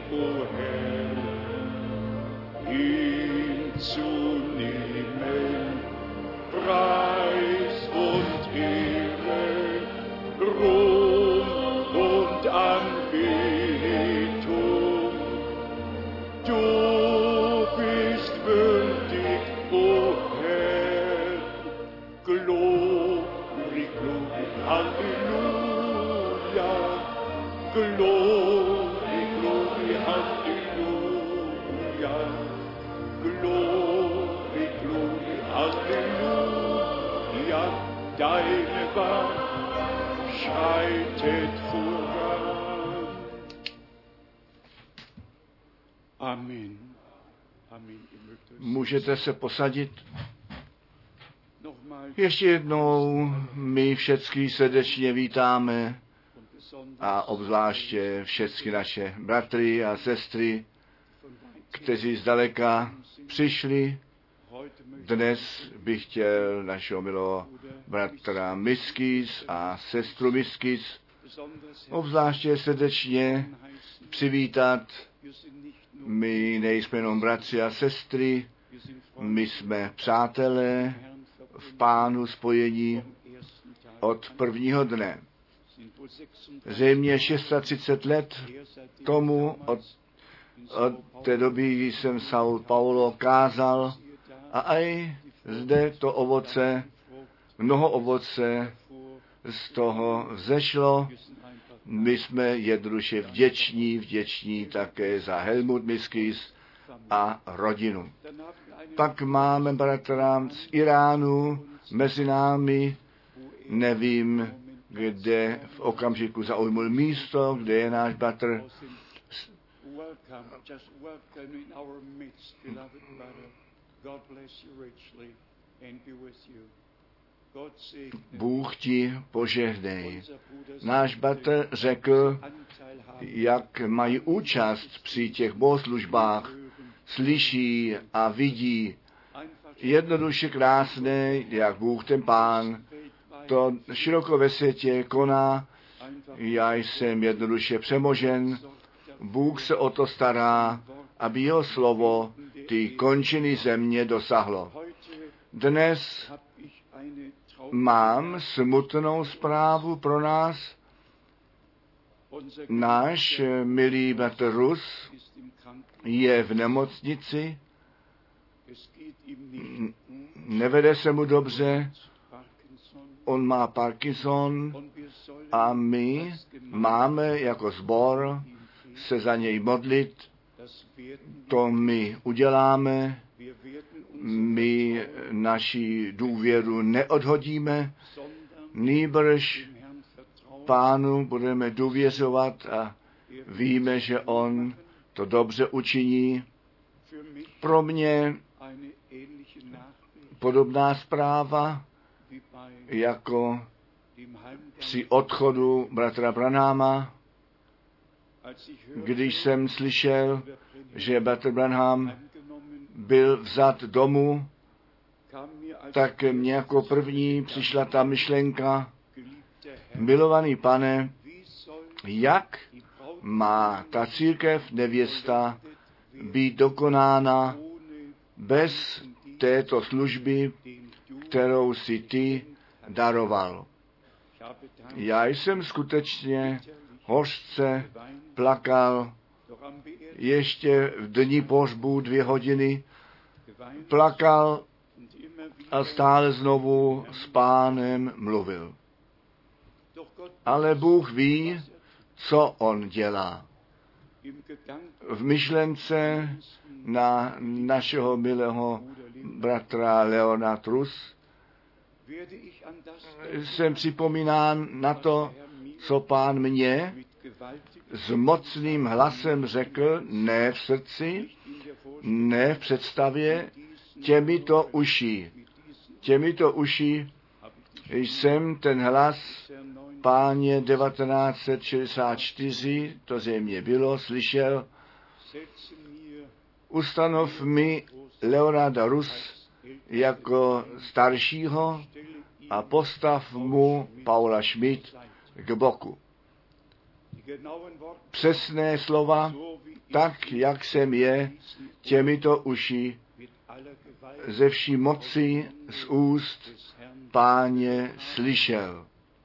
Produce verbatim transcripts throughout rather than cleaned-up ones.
o Herr, hinzunehmen, Preis und Ehre, Ruhm und Anbetung. Du bist würdig, o Herr, Glory, Glory, Halleluja, Glory, Glory, Halleluja, Glory, Glory, Halleluja, deine Wahl schreitet voran. Amen. Amen. Můžete se posadit. Ještě jednou my všechny srdečně vítáme a obzvláště všechny naše bratry a sestry, kteří zdaleka přišli. Dnes bych chtěl našeho milého bratra Miskis a sestru Miskis obzvláště srdečně přivítat. My nejsme jenom bratři a sestry, my jsme přátelé v Pánu spojení od prvního dne. Zřejmě třicet šest let tomu od, od té doby, kdy jsem São Paulo kázal, a aj zde to ovoce, mnoho ovoce z toho vzešlo. My jsme jednoduše vděční, vděční také za Helmut Miskis a rodinu. Pak máme bratra z Iránu mezi námi, nevím, kde v okamžiku zaujmul místo, kde je náš bratr. Bůh ti požehnej. Náš bratr řekl, jak mají účast při těch bohoslužbách, slyší a vidí. Jednoduše krásné, jak Bůh ten Pán to široko ve světě koná. Já jsem jednoduše přemožen. Bůh se o to stará, aby jeho slovo ty končiny země dosahlo. Dnes mám smutnou zprávu pro nás. Náš milý bratr Rus je v nemocnici, nevede se mu dobře, on má Parkinson a my máme jako sbor se za něj modlit. To my uděláme, my naši důvěru neodhodíme, nýbrž Pánu budeme důvěřovat a víme, že on to dobře učiní. Pro mě podobná zpráva, jako při odchodu bratra Branhama, když jsem slyšel, že bratr Branham byl vzat domů, tak mě jako první přišla ta myšlenka, milovaný Pane, jak má ta církev nevěsta být dokonána bez této služby, kterou si ty daroval. Já jsem skutečně hořce plakal, ještě v dni pohřbu dvě hodiny, plakal a stále znovu s Pánem mluvil. Ale Bůh ví, co on dělá. V myšlence na našeho milého bratra Leona Rus jsem připomínán na to, co Pán mě s mocným hlasem řekl, ne v srdci, ne v představě, těmito uší. Těmito uší jsem ten hlas Páně devatenáct set šedesát čtyři, to zřejmě bylo, slyšel, ustanov mi Leonarda Rus jako staršího a postav mu Paula Schmidt k boku. Přesné slova, tak jak jsem je těmito uši ze vší moci z úst Páně slyšel.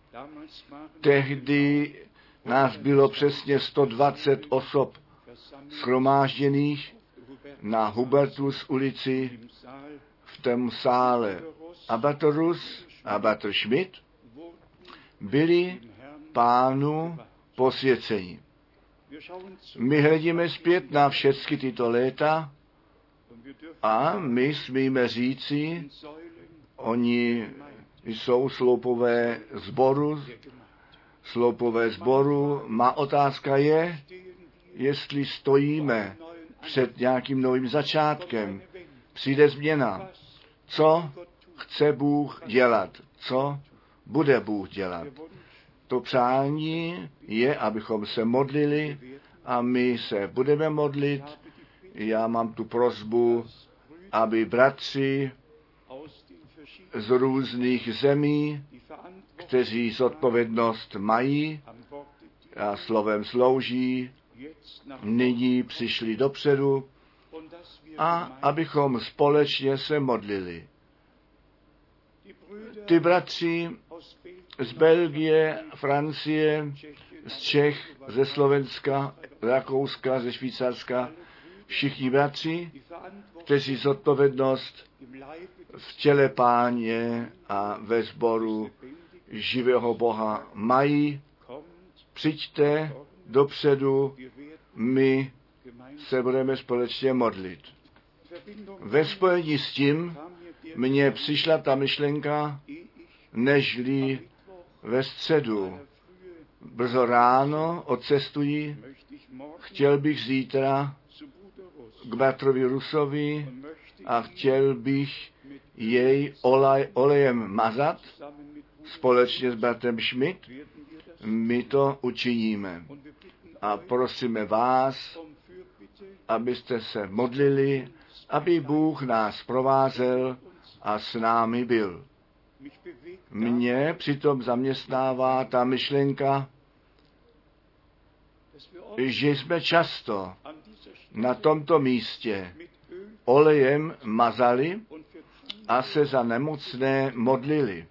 Tehdy nás bylo přesně sto dvacet osob shromážděných na Hubertus ulici v tom sále. A bratr Rus a bratr Schmidt byli Pánu posvěceni. My hledíme zpět na všechny tyto léta a my smíme říci, oni jsou sloupové sboru, sloupové sboru. Má otázka je, jestli stojíme před nějakým novým začátkem. Přijde změna. Co chce Bůh dělat? Co bude Bůh dělat? To přání je, abychom se modlili a my se budeme modlit. Já mám tu prosbu, aby bratři z různých zemí, kteří zodpovědnost mají a slovem slouží, nyní přišli dopředu a abychom společně se modlili. Ty bratři z Belgie, Francie, z Čech, ze Slovenska, Rakouska, ze Švýcarska, všichni bratři, kteří zodpovědnost v těle Páně a ve sboru živého Boha mají, přijďte dopředu, my se budeme společně modlit. Ve spojení s tím mně přišla ta myšlenka, nežli ve středu brzo ráno odcestují, chtěl bych zítra k bratrovi Rusovi a chtěl bych jej olej, olejem mazat společně s bratrem Schmidt. My to učiníme. A prosíme vás, abyste se modlili, aby Bůh nás provázel a s námi byl. Mě přitom zaměstnává ta myšlenka, že jsme často na tomto místě olejem mazali a se za nemocné modlili.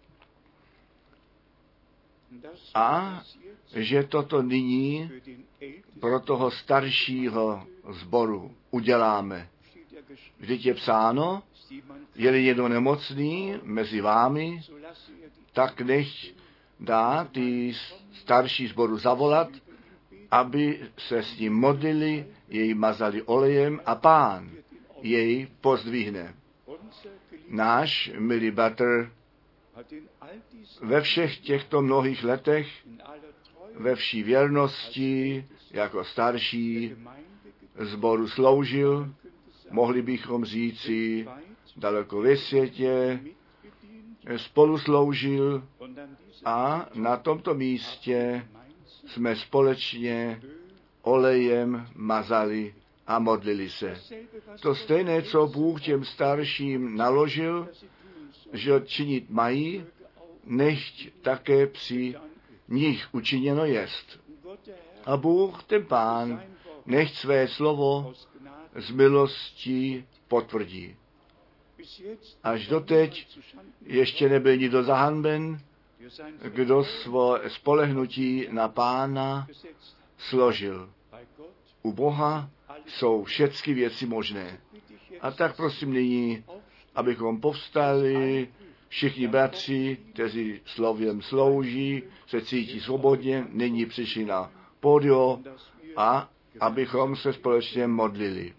A že toto nyní pro toho staršího sboru uděláme. Vždyť je psáno, je-li někdo nemocný mezi vámi, tak nech dá ty starší sboru zavolat, aby se s ním modlili, jej mazali olejem a Pán jej pozdvihne. Náš milý bratr ve všech těchto mnohých letech, ve vší věrnosti, jako starší sboru sloužil, mohli bychom říci, daleko ve světě, spolu sloužil a na tomto místě jsme společně olejem mazali a modlili se. To stejné, co Bůh těm starším naložil, že činit mají, nechť také při nich učiněno jest. A Bůh, ten Pán, nechť své slovo z milostí potvrdí. Až doteď ještě nebyl nikdo zahanben, kdo svoje spolehnutí na Pána složil. U Boha jsou všechny věci možné. A tak prosím nyní, abychom povstali, všichni bratři, kteří slovem slouží, se cítí svobodně, nyní přišli na pódium a abychom se společně modlili.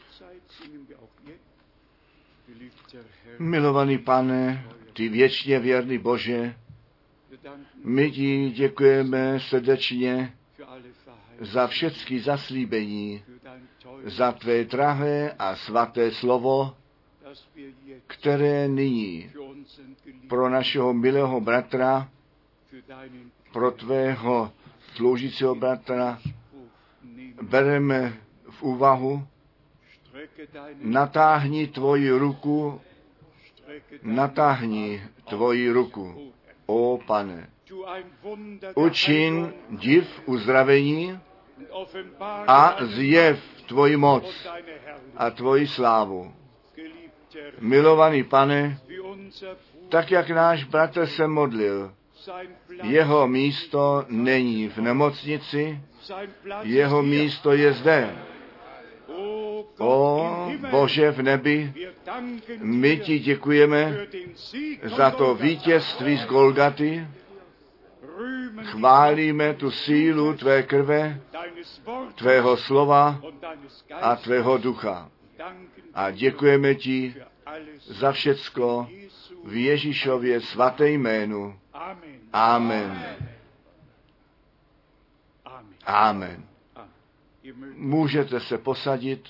Milovaný Pane, ty věčně věrný Bože, my ti děkujeme srdečně za všechny zaslíbení, za tvé drahé a svaté slovo, které nyní pro našeho milého bratra, pro tvého sloužícího bratra bereme v úvahu. Natáhni tvoji ruku, natáhni tvoji ruku, ó Pane. Učin div uzdravení a zjev tvoji moc a tvoji slávu. Milovaný Pane, tak jak náš bratr se modlil, jeho místo není v nemocnici, jeho místo je zde. O Bože v nebi, my ti děkujeme za to vítězství z Golgaty, chválíme tu sílu tvé krve, tvého slova a tvého ducha. A děkujeme ti za všecko v Ježíšově svaté jménu. Amen. Amen. Můžete se posadit.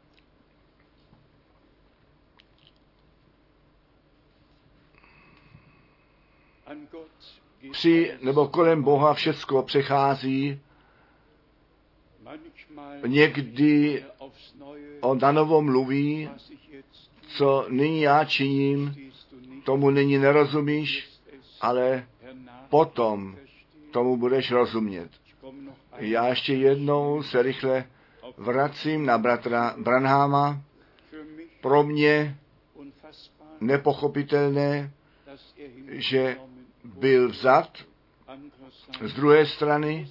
Při nebo kolem Boha všecko přechází. Někdy on nanovo mluví, co nyní já činím, tomu nyní nerozumíš, ale potom tomu budeš rozumět. Já ještě jednou se rychle vracím na bratra Branhama. Pro mě nepochopitelné, že byl vzat. Z druhé strany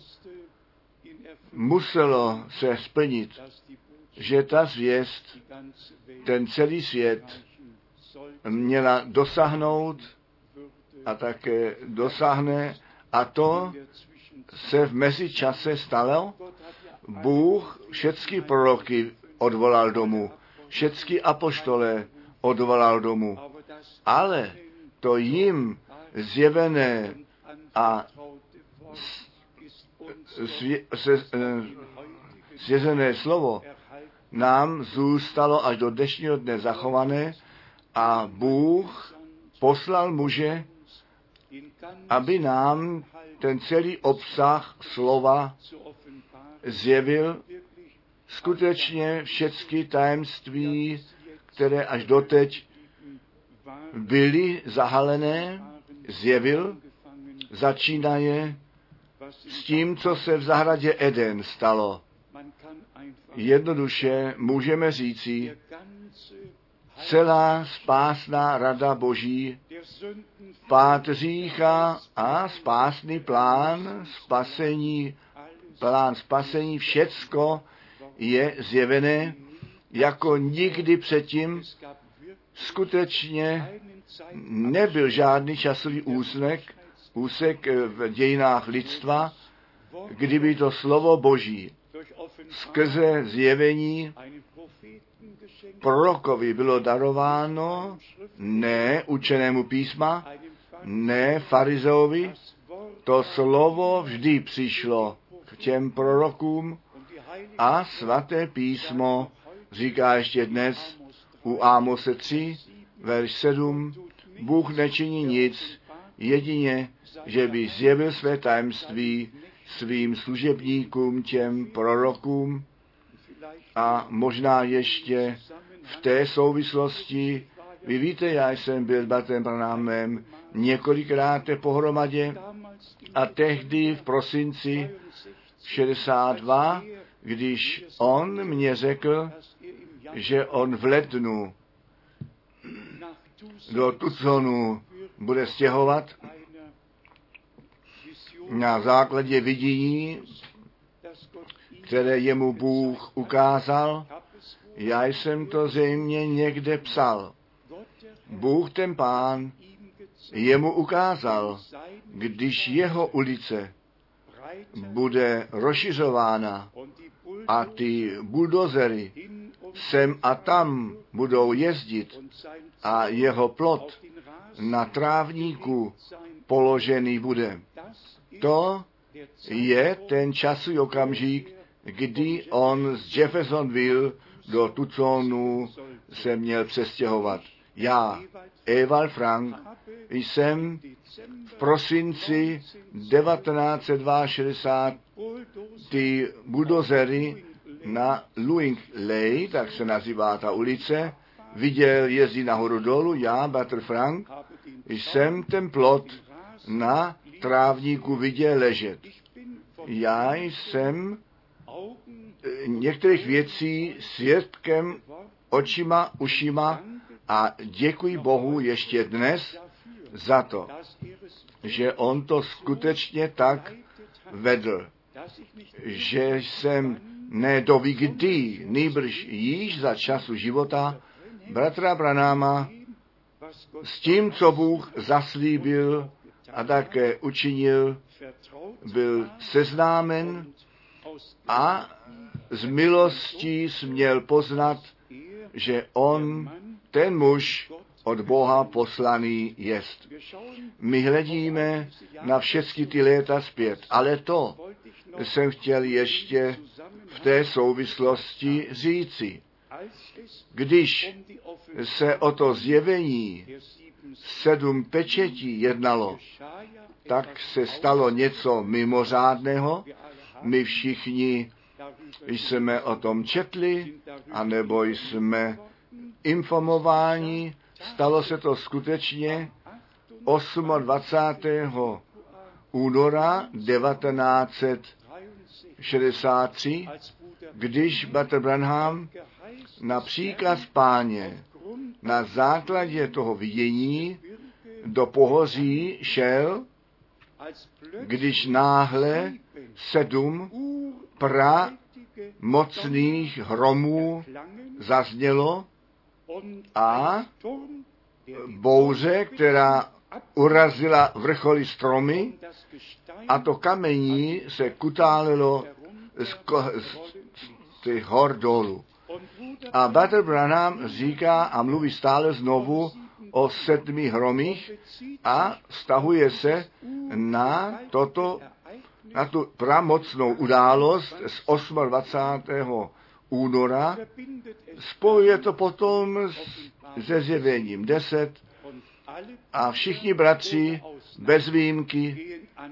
muselo se splnit, že ta zvěst, ten celý svět měla dosáhnout a také dosáhne, a to se v mezičase stalo. Bůh všechny proroky odvolal domů, všechny apoštole odvolal domů, ale to jim zjevené a zjezené slovo nám zůstalo až do dnešního dne zachované a Bůh poslal muže, aby nám ten celý obsah slova zjevil, skutečně všechny tajemství, které až doteď byly zahalené, zjevil, začínaje s tím, co se v zahradě Eden stalo. Jednoduše můžeme říci, celá spásná rada Boží, pád hřícha a spásný plán spasení, plán spasení, všecko je zjevené jako nikdy předtím. Skutečně nebyl žádný časový úsek, úsek v dějinách lidstva, kdyby to slovo Boží skrze zjevení prorokovi bylo darováno, ne učenému písma, ne farizeovi, to slovo vždy přišlo k těm prorokům a svaté písmo říká ještě dnes u Ámose tři, verš sedm, Bůh nečiní nic, jedině, že by zjevil své tajemství svým služebníkům, těm prorokům. A možná ještě v té souvislosti, vy víte, já jsem byl s bratrem Branhamem několikrát pohromadě a tehdy v prosinci šedesát dva, když on mě řekl, že on v lednu do Tucsonu bude stěhovat na základě vidění, které jemu Bůh ukázal. Já jsem to zřejmě někde psal. Bůh ten Pán jemu ukázal, když jeho ulice bude rozšiřována a ty buldozery sem a tam budou jezdit a jeho plot na trávníku položený bude. To je ten časový okamžik, kdy on z Jeffersonville do Tucsonu se měl přestěhovat. Já, Ewald Frank, jsem v prosinci devatenáct šedesát dva ty buldozery na Luing Lane, tak se nazývá ta ulice, viděl jezdí nahoru dolů, já, bratr Frank, jsem ten plot na trávníku viděl ležet. Já jsem některých věcí svědkem očima, ušima a děkuji Bohu ještě dnes za to, že on to skutečně tak vedl, že jsem ne doví kdy, nýbrž již za času života bratra Branhama s tím, co Bůh zaslíbil a také učinil, byl seznámen a z milostí směl poznat, že on, ten muž, od Boha poslaný jest. My hledíme na všechny ty léta zpět, ale to jsem chtěl ještě v té souvislosti říci. Když se o to zjevení sedm pečetí jednalo, tak se stalo něco mimořádného. My všichni jsme o tom četli, anebo jsme informováni. Stalo se to skutečně dvacátého osmého února devatenáct set šedesát tři, když bratr Branham na příkaz Páně na základě toho vidění do pohoří šel, když náhle sedm pramocných hromů zaznělo a bouře, která urazila vrcholy stromy a to kamení se kutálelo z, ko- z, z těch hor dolů. A bratr Branham říká a mluví stále znovu o sedmi hromích a vztahuje se na toto, na tu pramocnou událost z dvacátého osmého února. Spojuje to potom se zjevením deset a všichni bratři bez výjimky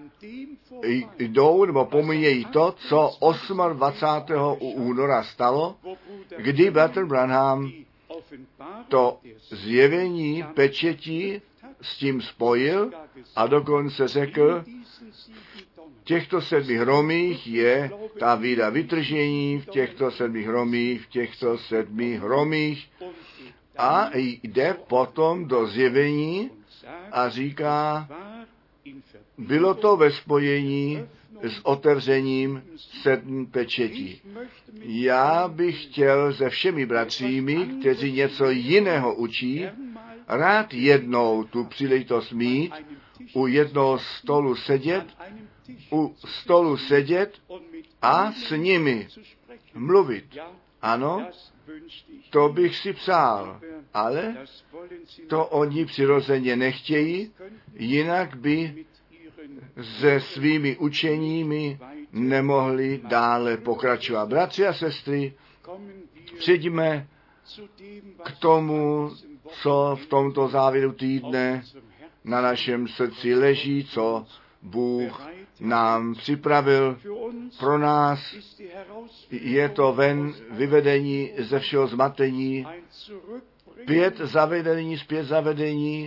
jdou nebo pomíjejí to, co dvacátého osmého února stalo, kdy bratr Branham to zjevení pečetí s tím spojil a dokonce řekl, v těchto sedmi hromích je ta víra vytržení, v těchto sedmi hromích, v těchto sedmi hromích a jde potom do zjevení a říká, bylo to ve spojení s otevřením sedm pečetí. Já bych chtěl se všemi bratřími, kteří něco jiného učí, rád jednou tu příležitost mít, u jednoho stolu sedět, u stolu sedět a s nimi mluvit. Ano, to bych si přál, ale to oni přirozeně nechtějí, jinak by se svými učeními nemohli dále pokračovat. Bratři a sestry, přijďme k tomu, co v tomto závěru týdne na našem srdci leží, co Bůh nám připravil. Pro nás je to ven vyvedení ze všeho zmatení, pět zavedení, zpět zavedení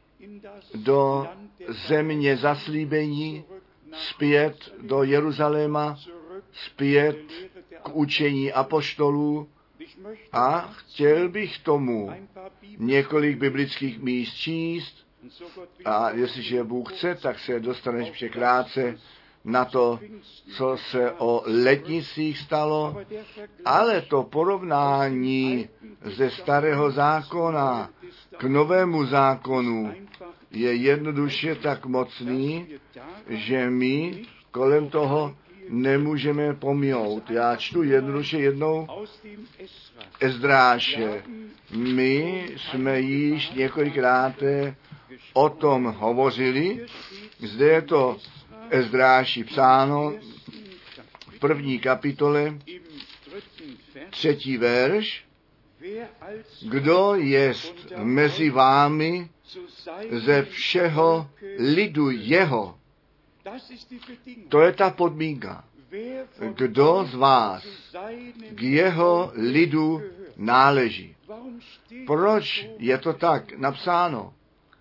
do země zaslíbení, zpět do Jeruzaléma, zpět k učení apoštolů a chtěl bych tomu několik biblických míst číst a jestliže Bůh chce, tak se dostaneš překrátce na to, co se o letnicích stalo, ale to porovnání ze starého zákona k novému zákonu je jednoduše tak mocný, že my kolem toho nemůžeme pominout. Já čtu jednoduše jednou Ezdráše. My jsme již několikrát o tom hovořili. Zde je to Ezdráši psáno v první kapitole, třetí verš. Kdo jest mezi vámi ze všeho lidu jeho? To je ta podmínka. Kdo z vás k jeho lidu náleží? Proč je to tak napsáno?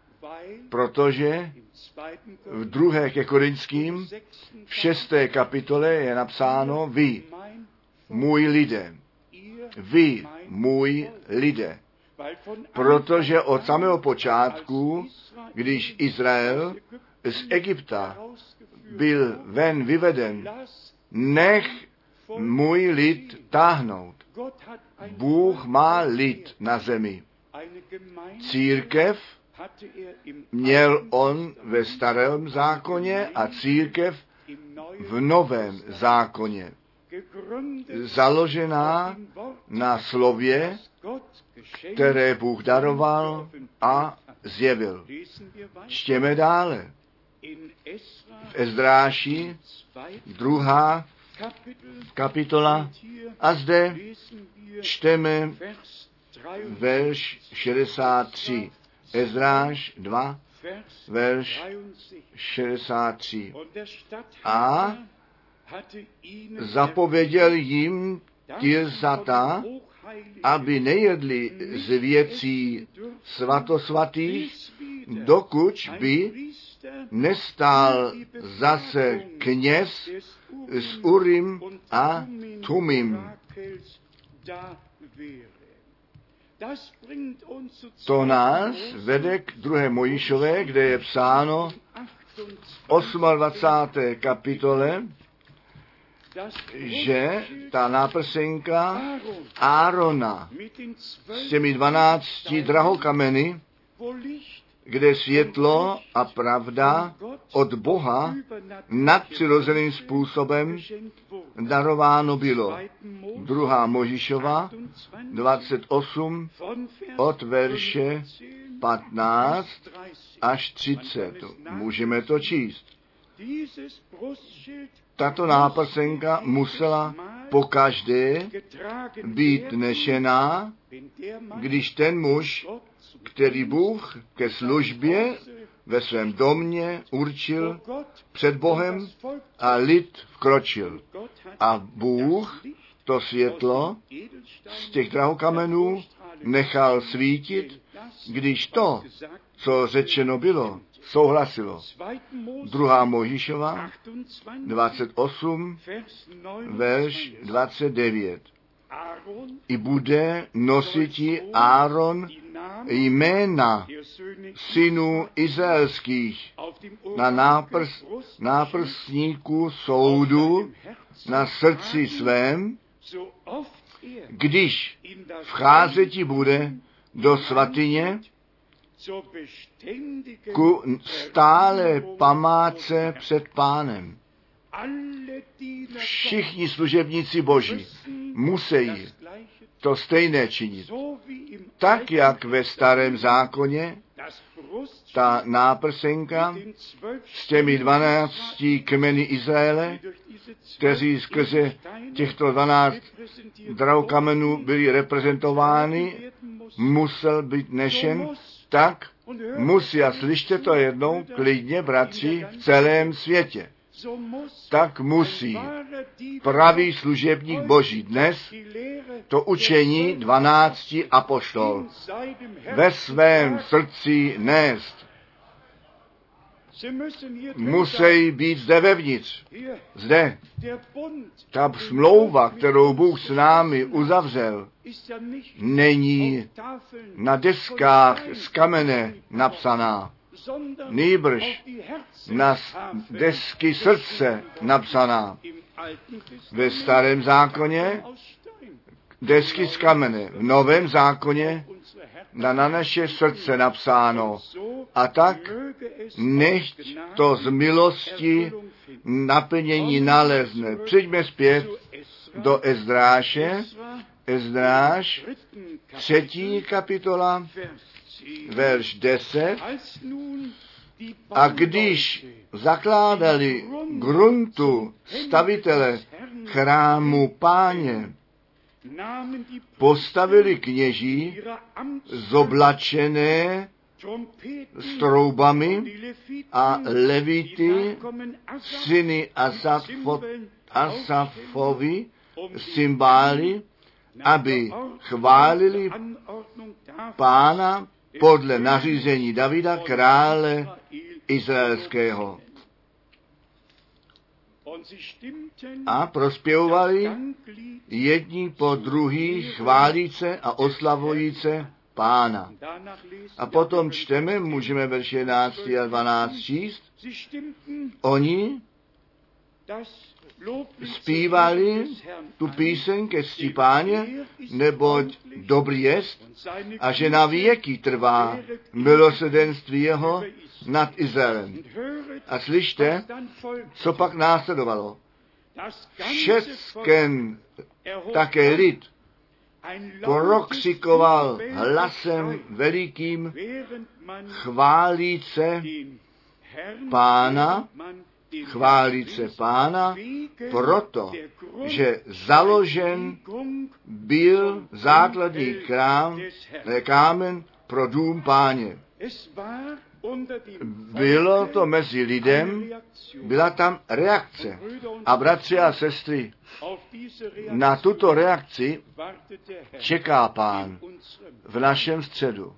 Protože v druhé ke Korinským v šesté kapitole je napsáno, vy, můj lidé. Vy, můj lidé. Protože od samého počátku, když Izrael z Egypta byl ven vyveden, nech můj lid táhnout. Bůh má lid na zemi. Církev měl on ve starém zákoně a církev v novém zákoně. Založená na slově, které Bůh daroval a zjevil. Čtěme dále. V Ezdráši, druhá kapitola, a zde čteme verš šedesát tři. Ezdráš dva, verš šedesát tři. A zapověděl jim Tirzata, aby nejedli z věcí svatosvatých, dokud by nestál zase kněz s Urim a Tumim. To nás vede k druhé Mojišové, kde je psáno v dvacáté osmé kapitole, že ta náprsenka Árona s těmi dvanácti drahokameny, kde světlo a pravda od Boha nadpřirozeným způsobem darováno bylo. Druhá Možišova, dvacet osm, od verše patnáct až třicet. Můžeme to číst. Tato náprsenka musela pokaždé být nešená, když ten muž, který Bůh ke službě ve svém domě určil, před Bohem a lid vkročil. A Bůh to světlo z těch drahokamenů nechal svítit, když to, co řečeno bylo, souhlasilo. Druhá Možišova, dvacet osm, verš dvacet devět. I bude nositi Áron jména synů izraelských na náprs, náprsníku soudu na srdci svém, když vcházeti bude do svatyně ku stále památce před Pánem. Všichni služebníci Boží musí to stejné činit. Tak, jak ve starém zákoně ta náprsenka s těmi dvanácti kmeny Izraele, kteří skrze těchto dvanáct drahokamenů byli reprezentovány, musel být nešen, tak musí, a slyšte to jednou, klidně, bratři, v celém světě. Tak musí pravý služebník Boží dnes to učení dvanácti apoštol ve svém srdci nést. Musí být zde vevnitř. Zde. Ta smlouva, kterou Bůh s námi uzavřel, není na deskách z kamene napsaná, nýbrž na desky srdce napsaná. Ve starém zákoně desky z kamene, v novém zákoně na, na naše srdce napsáno. A tak nechť to z milosti naplnění nalezne. Přijďme zpět do Ezdráše, Ezdráš, třetí kapitola, verš deset. A když zakládali gruntu stavitele chrámu Páně, postavili kněží zoblačené s troubami a levity, syny Asafo, Asafovi, cymbály, aby chválili Pána podle nařízení Davida, krále izraelského. a prospěvovali jedni po druhých chválíce a oslavujíce Pána. A potom čteme, můžeme verš jedenáct a dvanáct číst, oni zpívali tu píseň ke cti Páně, neboť dobrý jest a že na věky trvá milosrdenství jeho nad Izraelem. A slyšte, co pak následovalo. Všecken také lid prokřikoval hlasem velikým chválíce Pána, chválíce Pána, proto, že založen byl základní krám, kámen pro dům Páně. Bylo to mezi lidem, byla tam reakce. A bratři a sestry, na tuto reakci čeká Pán v našem středu.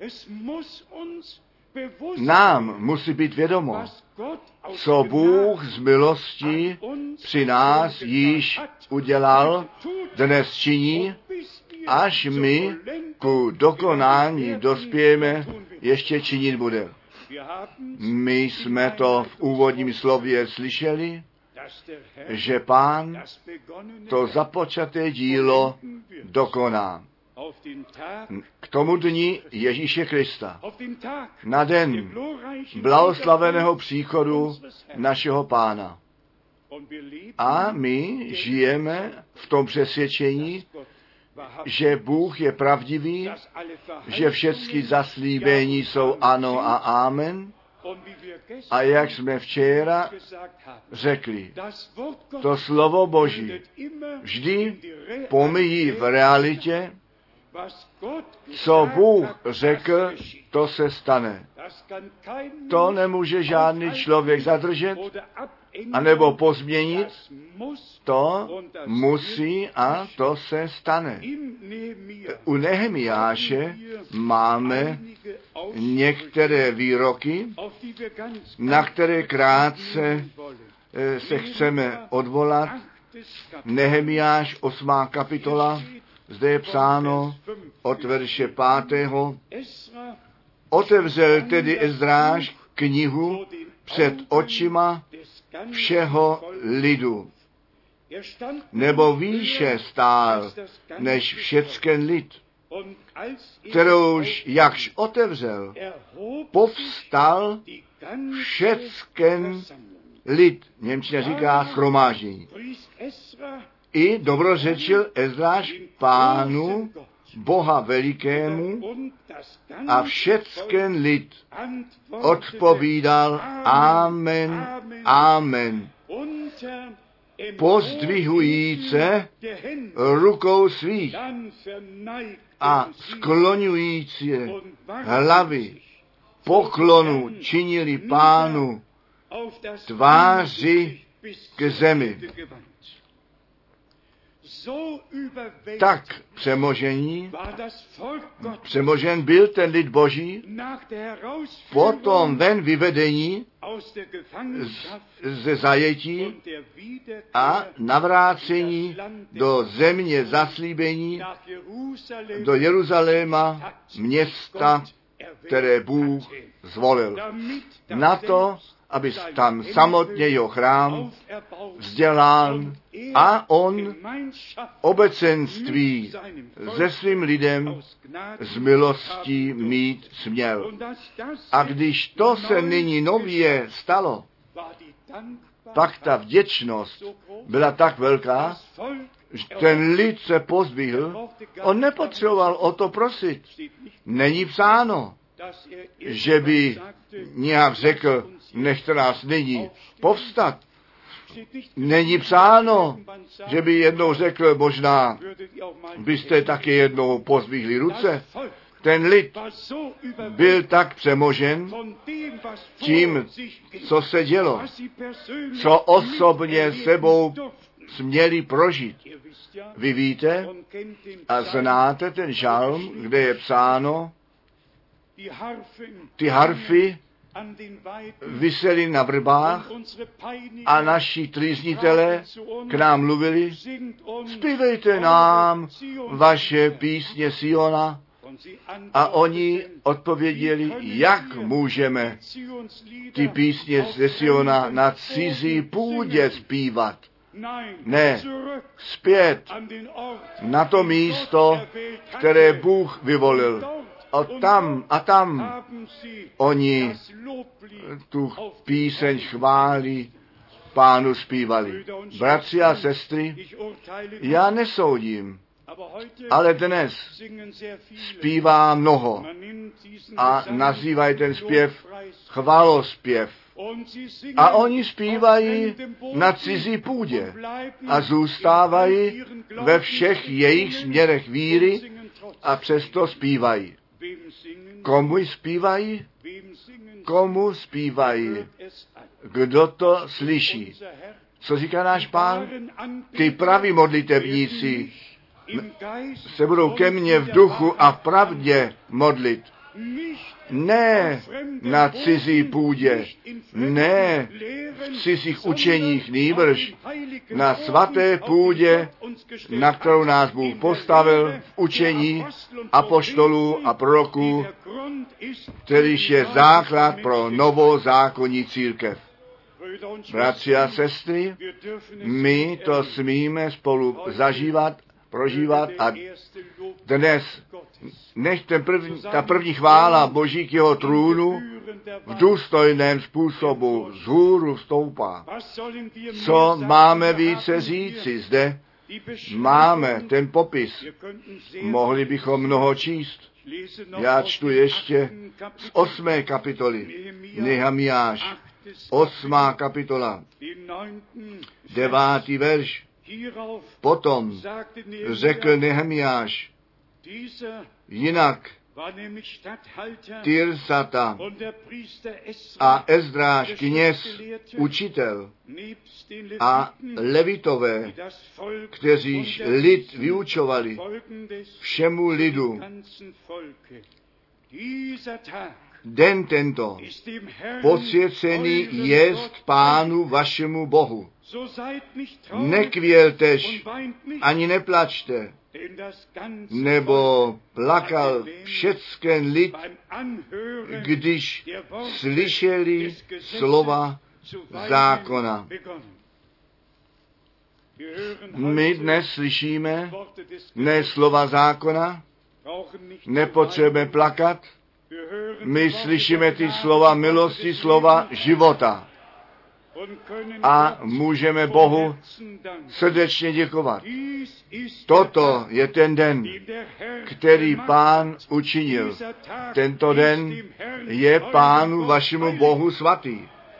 Nám musí být vědomo, co Bůh z milostí při nás již udělal, dnes činí, až my ku dokonání dospějeme, ještě činit bude. My jsme to v úvodním slově slyšeli, že Pán to započaté dílo dokoná. K tomu dni Ježíše Krista, na den blahoslaveného příchodu našeho Pána. A my žijeme v tom přesvědčení, že Bůh je pravdivý, že všechny zaslíbení jsou ano a amen. A jak jsme včera řekli, to slovo Boží vždy pomíjí v realitě, co Bůh řekl, to se stane. To nemůže žádný člověk zadržet, anebo pozměnit, to musí a to se stane. U Nehemiáše máme některé výroky, na které krátce se chceme odvolat. Nehemiáš osmá kapitola, zde je psáno od verše pátého. Otevřel tedy Ezdráš knihu před očima všeho lidu, nebo výše stál než všecken lid, kterouž jakž otevřel, povstal všecken lid, němčina říká shromáždění. I dobrořečil Ezdráš Pánu, Boha velikému, a všecken lid odpovídal Amen, Amen, pozdvihujíce rukou svých a skloňující hlavy poklonu činili Pánu tváři k zemi. Tak přemožení, přemožen byl ten lid Boží, potom ven vyvedení ze zajetí a navrácení do země zaslíbení, do Jeruzaléma, města, které Bůh zvolil. Na to, aby tam samotně jeho chrám vzdělán a on obecenství se svým lidem z milostí mít směl. A když to se nyní nově stalo, pak ta vděčnost byla tak velká, že ten lid se pozdvihl, on nepotřeboval o to prosit. Není psáno, že by nějak řekl, nechte nás nyní povstat. Není psáno, že by jednou řekl, možná byste taky jednou pozdvihli ruce. Ten lid byl tak přemožen tím, co se dělo, co osobně sebou směli prožít. Vy víte a znáte ten žalm, kde je psáno, ty harfy viseli na vrbách a naši trýznitelé k nám mluvili, zpívejte nám vaše písně Siona. A oni odpověděli, jak můžeme ty písně ze Siona na cizí půdě zpívat. Ne, zpět na to místo, které Bůh vyvolil. A tam a tam oni tu píseň chvály Pánu zpívali. Bratři a sestry, já nesoudím, ale dnes zpívá mnoho a nazývají ten zpěv chválospěv. A oni zpívají na cizí půdě a zůstávají ve všech jejich směrech víry a přesto zpívají. Komu zpívají? Komu zpívají? Kdo to slyší? Co říká náš Pán? Ty praví modlitebníci se budou ke mně v duchu a v pravdě modlit. Ne na cizí půdě, ne v cizích učeních, nýbrž na svaté půdě, na kterou nás Bůh postavil v učení apoštolů a proroků, kterýž je základ pro novozákonní církev. Bratři a sestry, my to smíme spolu zažívat, prožívat a dnes nech ten první, ta první chvála Boží k jeho trůnu v důstojném způsobu vzhůru stoupá. Co máme více říci zde? Máme ten popis. Mohli bychom mnoho číst. Já čtu ještě z osmé kapitoly. Nehemiáš, osmá kapitola, devátý verš. Potom řekl Nehemiáš, jinak Tirsata a Ezdráš kněz, učitel a levitové, kteříž lid vyučovali, všemu lidu. Den tento posvěcený jest Pánu vašemu Bohu. Nekvěltež, ani neplačte, nebo plakal všecken lid, když slyšeli slova zákona. My dnes slyšíme ne slova zákona, nepotřebujeme plakat, my slyšíme ty slova milosti, slova života. A můžeme Bohu srdečně děkovat. Toto je ten den, který Pán učinil. Tento den je Pánu vašemu Bohu svatý.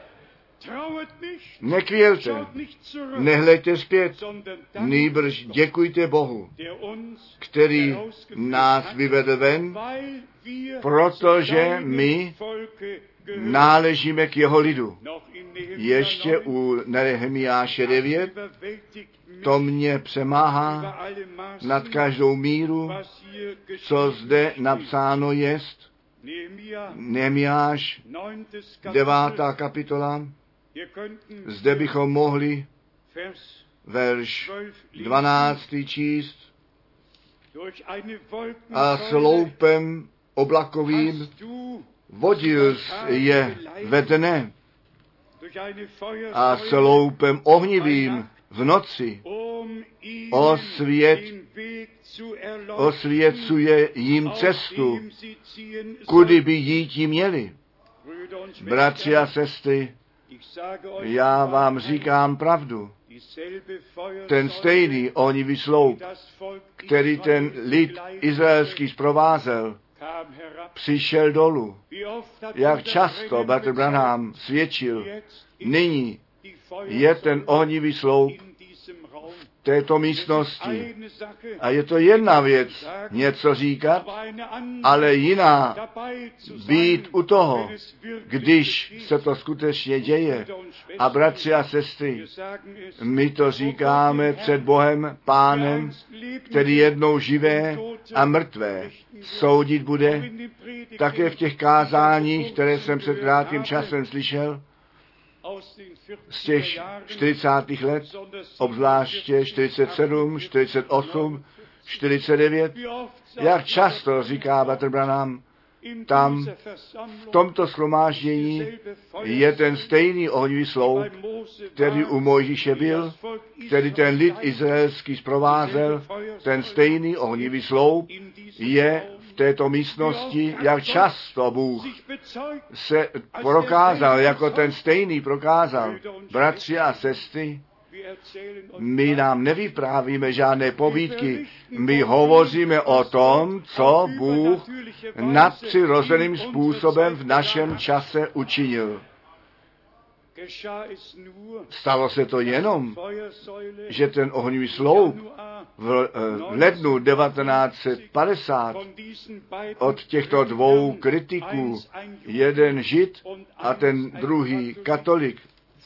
Nekvělte, nehleďte zpět, nýbrž děkujte Bohu, který nás vyvedl ven, protože my náležíme k jeho lidu. Ještě u Nehemiáše devět, to mě přemáhá nad každou míru, co zde napsáno jest. Nehemiáš, devátá kapitola, zde bychom mohli verš dvanáctý číst. A sloupem oblakovým vodil je ve dne a sloupem ohnivým v noci osvět, osvěcuje jim cestu, kudy by jíti měli. Bratři a sestry, já vám říkám pravdu. Ten stejný ohnivý sloup, který ten lid izraelský zprovázel, přišel dolů. Jak často bratr Branham svědčil, nyní je ten ohnivý sloup v této místnosti. A je to jedna věc něco říkat, ale jiná být u toho, když se to skutečně děje. A bratři a sestry, my to říkáme před Bohem, Pánem, který jednou živé a mrtvé soudit bude, také v těch kázáních, které jsem před krátkým časem slyšel, z těch čtyřicátých let, obzvláště čtyřicet sedm, čtyřicet osm, čtyřicet devět, jak často, říká Bratr Branham, tam v tomto shromáždění je ten stejný ohnivý sloup, který u Mojžíše byl, který ten lid izraelský zprovázel, ten stejný ohnivý sloup je v této místnosti, jak často Bůh se prokázal, jako ten stejný prokázal. Bratři a sestry, my nám nevyprávíme žádné povídky, my hovoříme o tom, co Bůh nadpřirozeným způsobem v našem čase učinil. Stalo se to jenom, že ten ohnivý sloup v lednu devatenáct set padesát od těchto dvou kritiků, jeden žid a ten druhý katolik,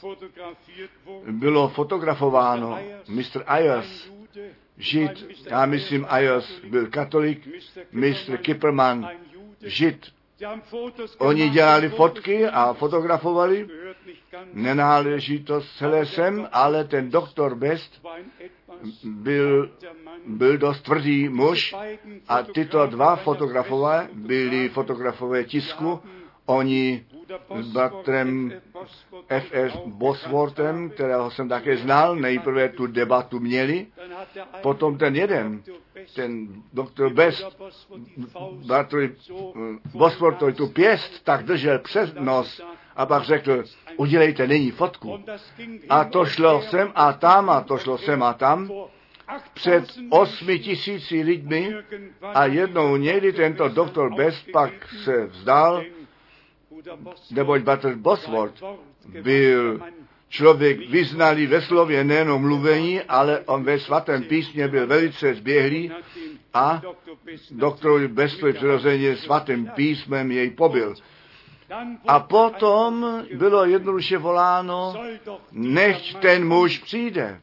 bylo fotografováno. mistr Ayers, žid, já myslím Ayers byl katolik, mistr Kipperman, žid. Oni dělali fotky a fotografovali. Nenáleží to celé sem, ale ten doktor Best byl, byl dost tvrdý muž a tyto dva fotografové byli fotografové tisku. Oni s bratrem F F Bosworthem, kterého jsem také znal, nejprve tu debatu měli, potom ten jeden, ten doktor Best, bratr Bosworthovi tu pěst, tak držel přes nos a pak řekl, udělejte nyní fotku. A to šlo sem a tam a to šlo sem a tam před osmi tisíci lidmi a jednou někdy tento doktor Best pak se vzdal, neboť bratr Bosworth byl člověk vyznalý ve slově, nejenom mluvení, ale on ve svatém písmě byl velice zběhlý a doktorovi Bestovi přirozeně svatým písmem jej pobyl. A potom bylo jednoduše voláno, nechť ten muž přijde,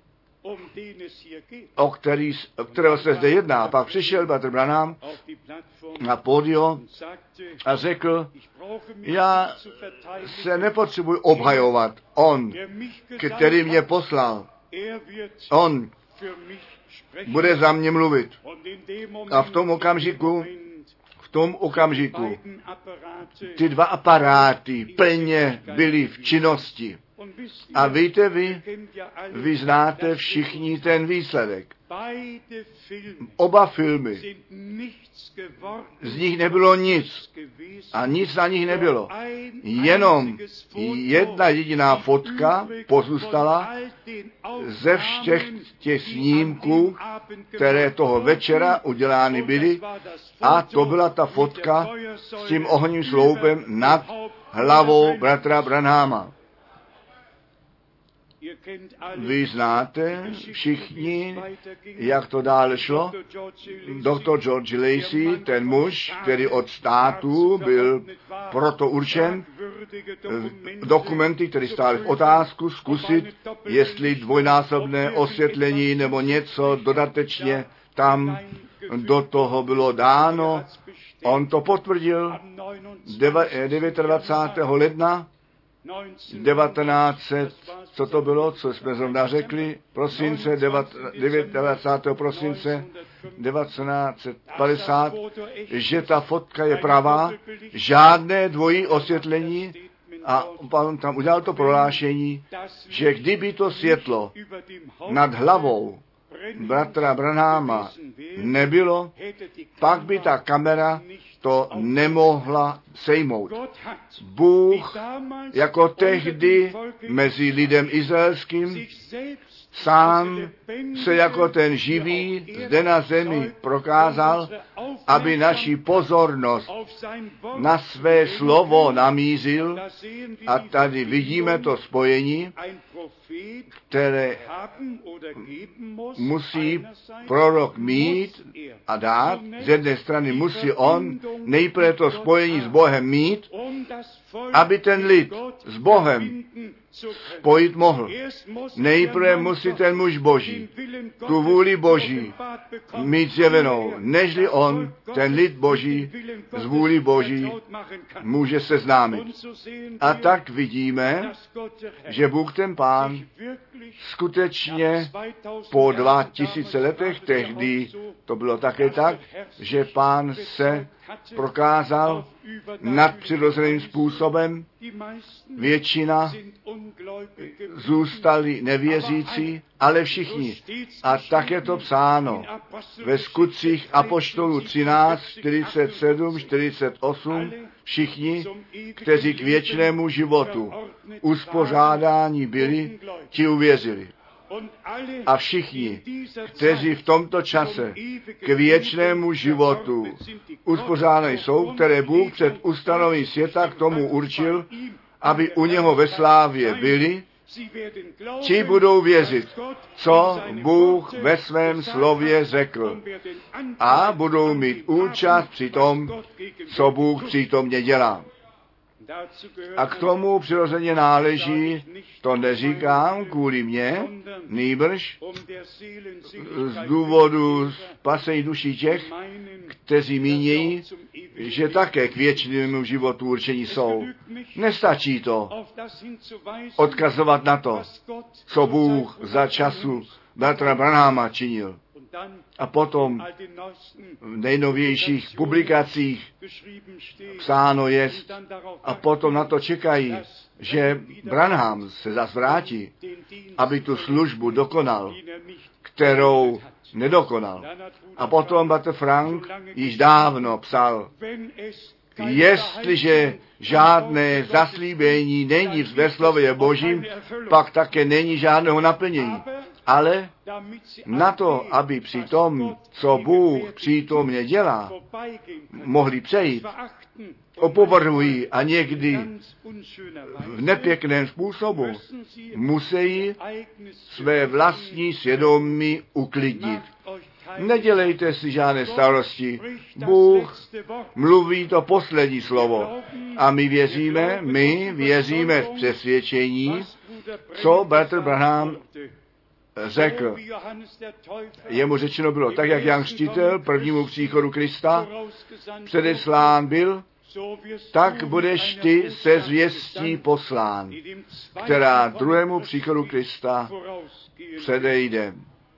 o, který, o kterého se zde jedná. A pak přišel bratr Branham na pódium a řekl, já se nepotřebuji obhajovat. On, který mě poslal, on bude za mě mluvit. A v tom okamžiku, v tom okamžiku ty dva aparáty plně byly v činnosti. A víte vy, vy znáte všichni ten výsledek. Oba filmy, z nich nebylo nic a nic na nich nebylo. Jenom jedna jediná fotka pozůstala ze všech těch snímků, které toho večera udělány byly, a to byla ta fotka s tím ohnivým sloupem nad hlavou bratra Branhama. Vy znáte všichni, jak to dále šlo. doktor George Lacey, ten muž, který od státu byl proto určen, dokumenty, které stály v otázku, zkusit, jestli dvojnásobné osvětlení nebo něco dodatečně tam do toho bylo dáno. On to potvrdil dvacátého devátého ledna devatenáct set, co to bylo, co jsme zrovna řekli, prosince, dvacátého prosince devatenáct set padesát, že ta fotka je pravá, žádné dvojí osvětlení, a on tam udělal to prohlášení, že kdyby to světlo nad hlavou bratra Branhama nebylo, pak by ta kamera to nemohla sejmout. Bůh jako tehdy mezi lidem izraelským sám se jako ten živý zde na zemi prokázal, aby naši pozornost na své slovo namířil. A tady vidíme to spojení. které musí prorok mít a dát. Z jedné strany musí on nejprve to spojení s Bohem mít, aby ten lid s Bohem spojit mohl. Nejprve musí ten muž Boží tu vůli Boží mít zjevenou, nežli on, ten lid Boží, z vůli Boží může seznámit. A tak vidíme, že Bůh ten Pán skutečně po dva tisíce letech, tehdy to bylo také tak, že Pán se prokázal nadpřirozeným způsobem. Většina zůstali nevěřící, ale všichni. A tak je to psáno ve Skutcích apoštolů třináct, čtyřicet sedm, čtyřicet osm. Všichni, kteří k věčnému životu uspořádání byli, ti uvěřili. A všichni, kteří v tomto čase k věčnému životu uspořádaní jsou, které Bůh před ustanovením světa k tomu určil, aby u něho ve slávě byli, ti budou věřit, co Bůh ve svém slově řekl, a budou mít účast při tom, co Bůh přítomně dělá. A k tomu přirozeně náleží, to neříkám kvůli mně, nýbrž z důvodu spasení duší těch, kteří mínějí, že také k věčnému životu určení jsou. Nestačí to odkazovat na to, co Bůh za času bratra Branhama činil. A potom v nejnovějších publikacích psáno jest, a potom na to čekají, že Branham se zas vrátí, aby tu službu dokonal, kterou nedokonal. A potom bratr Frank již dávno psal, jestliže žádné zaslíbení není ve slově Božím, pak také není žádného naplnění. Ale na to, aby při tom, co Bůh přítomně dělá, mohli přejít, opovrhují a někdy v nepěkném způsobu musí své vlastní svědomí uklidnit. Nedělejte si žádné starosti. Bůh mluví to poslední slovo. A my věříme, my věříme v přesvědčení, co bratr Branham řekl. Jemu řečeno bylo, tak jak Jan Křtitel prvnímu příchodu Krista předeslán byl, tak budeš ty se zvěstí poslán, která druhému příchodu Krista předejde.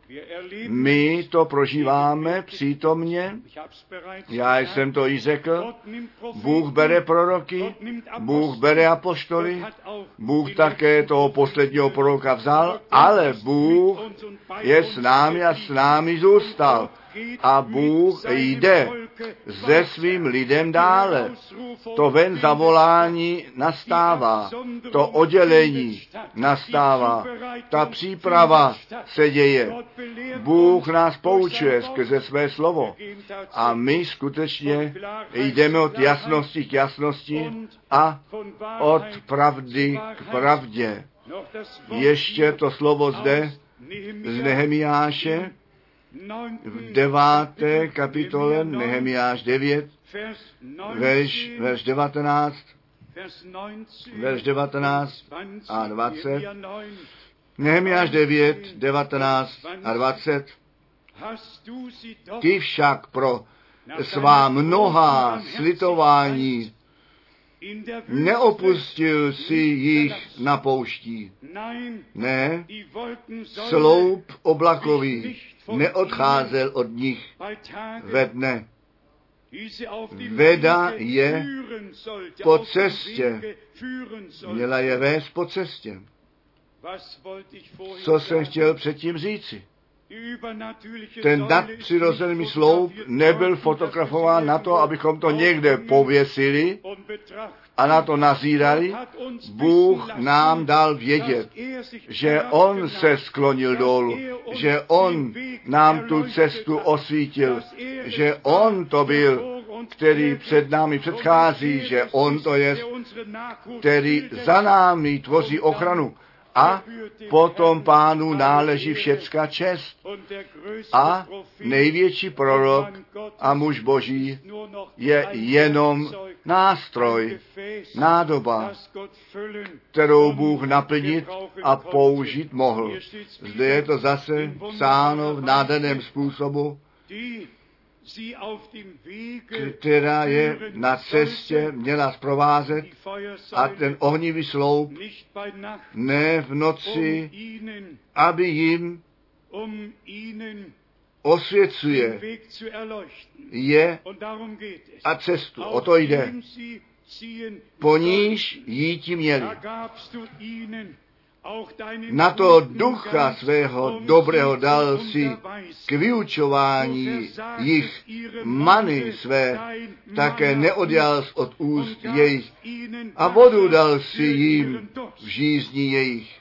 My to prožíváme přítomně, já jsem to již řekl, Bůh bere proroky, Bůh bere apoštoly, Bůh také toho posledního proroka vzal, ale Bůh je s námi a s námi zůstal. A Bůh jde se svým lidem dále. To ven zavolání nastává, to oddělení nastává, ta příprava se děje. Bůh nás poučuje skrze své slovo a my skutečně jdeme od jasnosti k jasnosti a od pravdy k pravdě. Ještě to slovo zde z Nehemiáše, v deváté kapitole, Nehemiáš devět, verš, verš devatenáct, verš devatenáct a dvacet, Nehemiáš devět, devatenáct a dvacet. Ty však pro svá mnohá slitování neopustil si jich na pouští. Ne, sloup oblakový neodcházel od nich ve dne. Veda je po cestě. Měla je vést po cestě. Co jsem chtěl předtím říci? Ten nadpřirozený sloup nebyl fotografován na to, abychom to někde pověsili a na to nazírali. Bůh nám dal vědět, že On se sklonil dolů, že On nám tu cestu osvítil, že On to byl, který před námi předchází, že On to je, který za námi tvoří ochranu. a potom Pánu náleží všecka čest. A největší prorok a muž Boží je jenom nástroj, nádoba, kterou Bůh naplnit a použít mohl. Zde je to zase psáno v nádherném způsobu, která je na cestě měla zprovázet, a ten ohnivý sloup ne v noci, aby jim osvěcuje je a cestu. O to jde. Po níž jíti měli. Na to ducha svého dobrého dal si k vyučování jich many své, také neodjal od úst jejich, a vodu dal si jim v žízni jejich.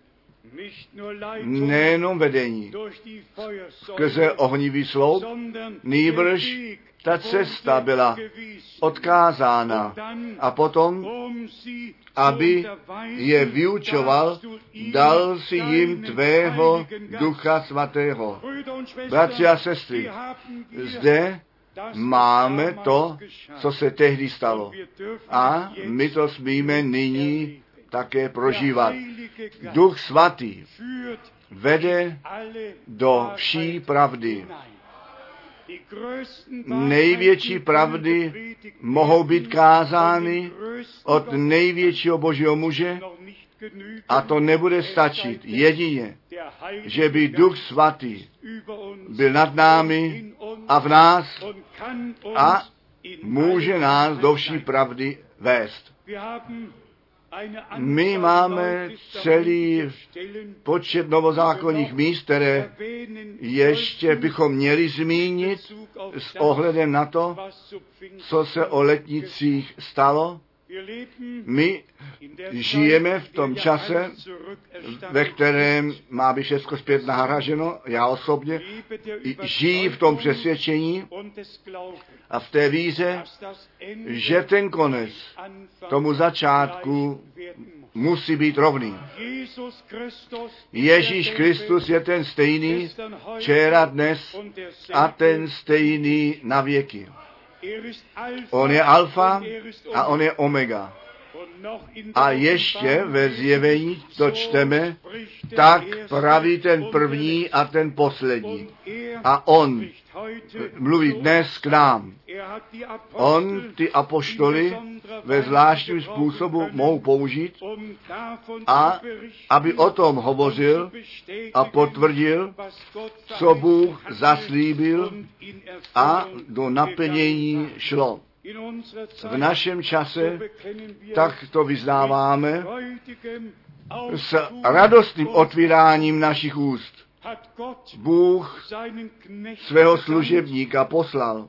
Nejenom vedení skrze ohnivý sloup, nýbrž ta cesta byla odkázána. A potom, aby je vyučoval, dal si jim tvého ducha svatého. Bratři a sestry, zde máme to, co se tehdy stalo. A my to smíme nyní také prožívat. Duch svatý vede do vší pravdy. Největší pravdy mohou být kázány od největšího Božího muže, a to nebude stačit. Jedině, že by Duch svatý byl nad námi a v nás a může nás do vší pravdy vést. My máme celý počet novozákonních míst, které ještě bychom měli zmínit s ohledem na to, co se o letnicích stalo. My žijeme v tom čase, ve kterém má být všechno zpět nahraženo. Já osobně žiji v tom přesvědčení a v té víře, že ten konec tomu začátku musí být rovný. Ježíš Kristus je ten stejný včera, dnes a ten stejný na věky. On je alfa a on je omega. A ještě ve zjevení to čteme, tak praví ten první a ten poslední. A on mluví dnes k nám. On ty apoštoly ve zvláštním způsobu mohou použít, a aby o tom hovořil a potvrdil, co Bůh zaslíbil a do naplnění šlo. V našem čase tak to vyznáváme s radostným otvíráním našich úst. Bůh svého služebníka poslal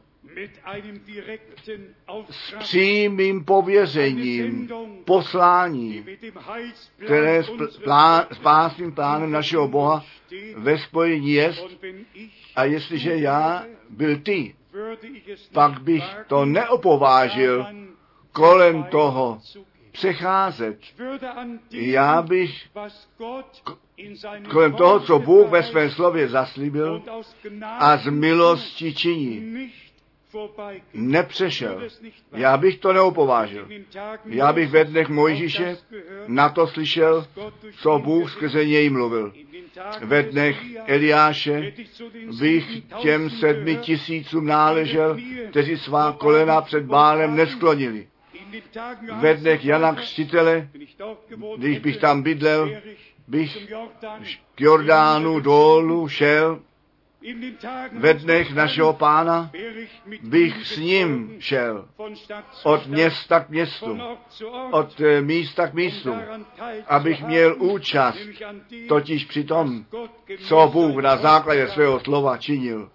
s přímým pověřením poslání, které s, plán, s pásným plánem našeho Boha ve spojení jest. A jestliže já byl ty, pak bych to neopovážil kolem toho přecházet. Já bych kolem toho, co Bůh ve svém slově zaslíbil a z milosti činí, nepřešel. Já bych to neopovážil. Já bych ve dnech Mojžíše na to slyšel, co Bůh skrze něj mluvil. Ve dnech Eliáše bych těm sedmi tisícům náležel, kteří svá kolena před Bálem nesklonili. Ve dnech Jana Křtitele, když bych tam bydlel, bych k Jordánu dolů šel. Ve dnech našeho Pána bych s ním šel od města k městu, od místa k místu, abych měl účast totiž při tom, co Bůh na základě svého slova činil.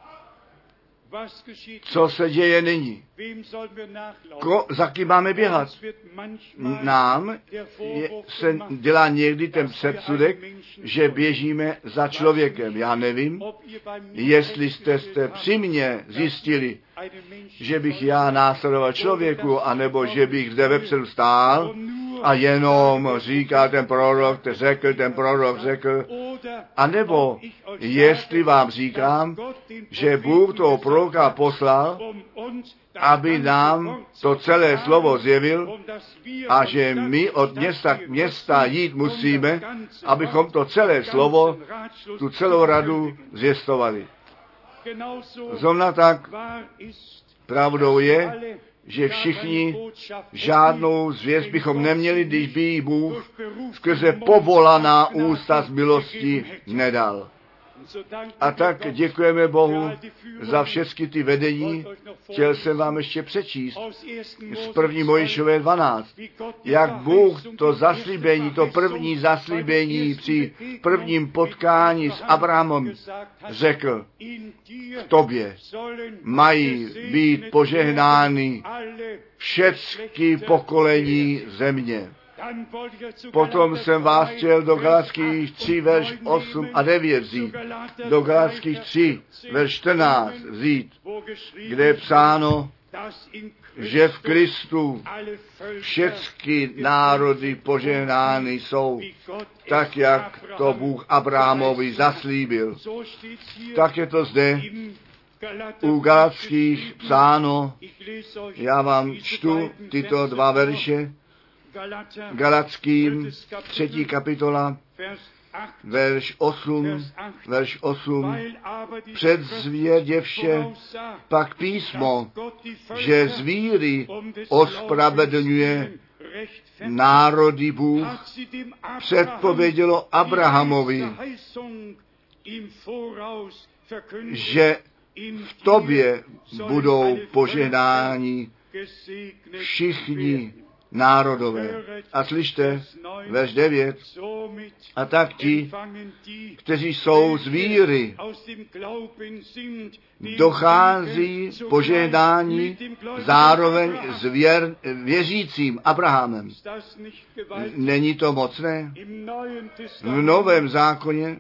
Co se děje nyní? Ko, za kým máme běhat? Nám je, se dělá někdy ten předsudek, že běžíme za člověkem. Já nevím, jestli jste, jste při mně zjistili, že bych já následoval člověku, anebo že bych zde vepředu stál a jenom říká ten prorok, řekl, ten prorok řekl, a nebo jestli vám říkám, že Bůh toho proroka poslal, aby nám to celé slovo zjevil a že my od města k města jít musíme, abychom to celé slovo, tu celou radu zvěstovali. Zrovna tak pravdou je, že všichni žádnou zvěst bychom neměli, když by jí Bůh skrze povolaná ústa z milosti nedal. A tak děkujeme Bohu za všechny ty vedení. Chtěl jsem vám ještě přečíst z první Mojžíšové dvanáct, jak Bůh to zaslíbení, to první zaslíbení při prvním potkání s Abrahamem řekl, v tobě mají být požehnány všechny pokolení země. Potom jsem vás chtěl do Galatských tři, verš osm a devět vzít. Do Galatských tři, verš čtrnáct vzít, kde je psáno, že v Kristu všechny národy požehnány jsou, tak jak to Bůh Abrahamovi zaslíbil. Tak je to zde u Galatských psáno. Já vám čtu tyto dva verše. Galatským, třetí kapitola, verš osm, verš osm, předzvěděvše pak písmo, že z víry ospravedlňuje národy Bůh, předpovědělo Abrahamovi, že v tobě budou požehnáni všichni národové. A slyšte, verš devět, a tak ti, kteří jsou z víry, dochází požehnání zároveň s věr, věřícím Abrahamem. Není to mocné? V Novém zákoně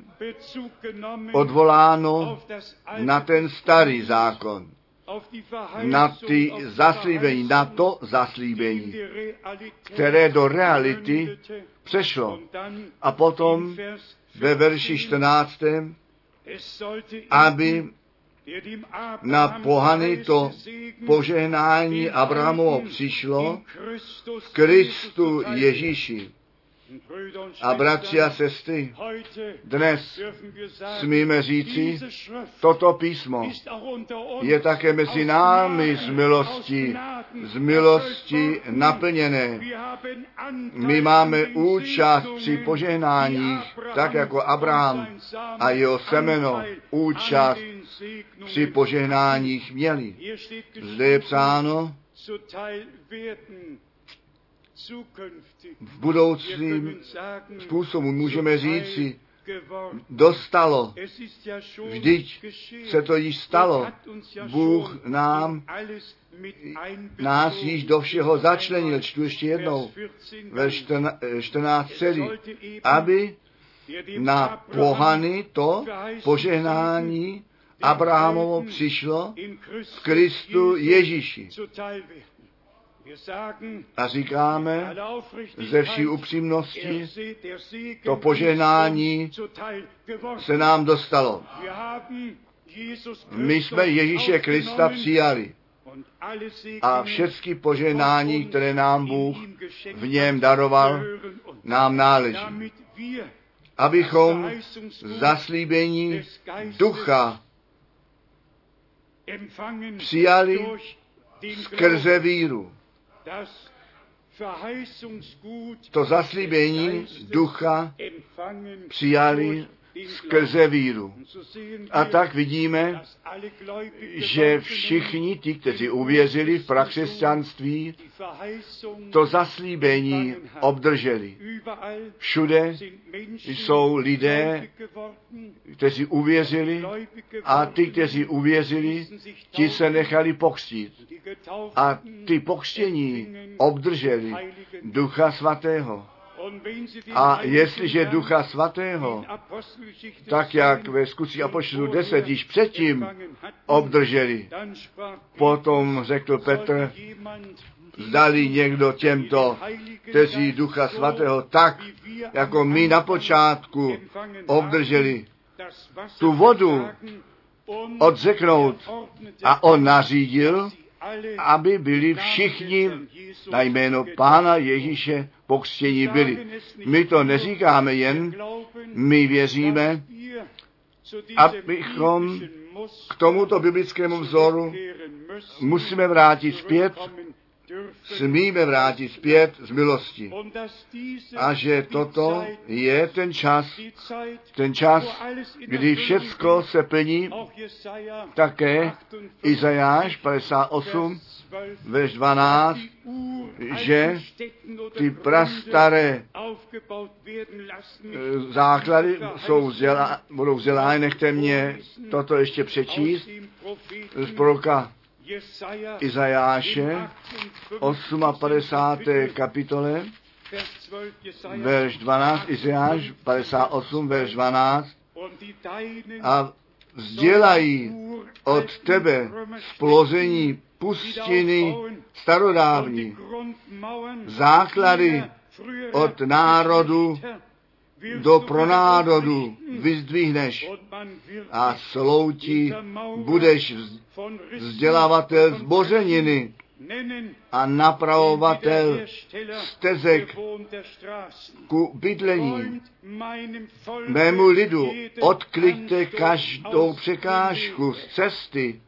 odvoláno na ten starý zákon, na ty zaslíbení, na to zaslíbení, které do reality přešlo. A potom ve verši čtrnáctém aby na pohany to požehnání Abrahamovo přišlo v Kristu Ježíši. A bratři a sestry, dnes smíme říci, toto písmo je také mezi námi z milosti, z milosti naplněné. My máme účast při požehnáních, tak jako Abraham a jeho semeno účast při požehnáních měli. Zde je psáno, v budoucím způsobu můžeme říci, dostalo, vždyť se to již stalo. Bůh nám, nás již do všeho začlenil, čtu ještě jednou, ve čtrnáct celý, aby na pohany to požehnání Abrahamovo přišlo v Kristu Ježíši. A říkáme ze vší upřímnosti, to požehnání se nám dostalo. My jsme Ježíše Krista přijali. A všechny požehnání, které nám Bůh v něm daroval, nám náleží. Abychom zaslíbení ducha přijali skrze víru. To zaslíbení ducha přijali skrze víru. A tak vidíme, že všichni ti, kteří uvěřili v prakřesťanství, to zaslíbení obdrželi. Všude jsou lidé, kteří uvěřili, a ty, kteří uvěřili, ti se nechali pokřtít. A ty pokřtění obdrželi Ducha Svatého. A jestliže Ducha Svatého, tak jak ve Skutcích apoštolů deset již předtím obdrželi, potom řekl Petr, zdali někdo těmto, kteří Ducha Svatého tak, jako my na počátku obdrželi tu vodu, odřeknout. A on nařídil, aby byli všichni na jméno Pána Ježíše pokřtění byli. My to neříkáme jen, my věříme, abychom k tomuto biblickému vzoru musíme vrátit zpět, smíme vrátit zpět z milosti. A že toto je ten čas, ten čas, kdy všecko se plní, také Izajáš padesát osm, verš dvanáct, že ty prastaré základy jsou vzdělá, budou vzdělány. Nechte mě toto ještě přečíst z proroka Izajáše, padesátá osmá kapitole, verš dvanáct, Izajáš padesát osm, verš dvanáct, a vzdělají od tebe splození pustiny starodávní, základy od národu do pronárodu vyzdvihneš a slouti budeš vzdělávatel zbořeniny a napravovatel stezek ku bydlení. Mému lidu odkliďte každou překážku z cesty,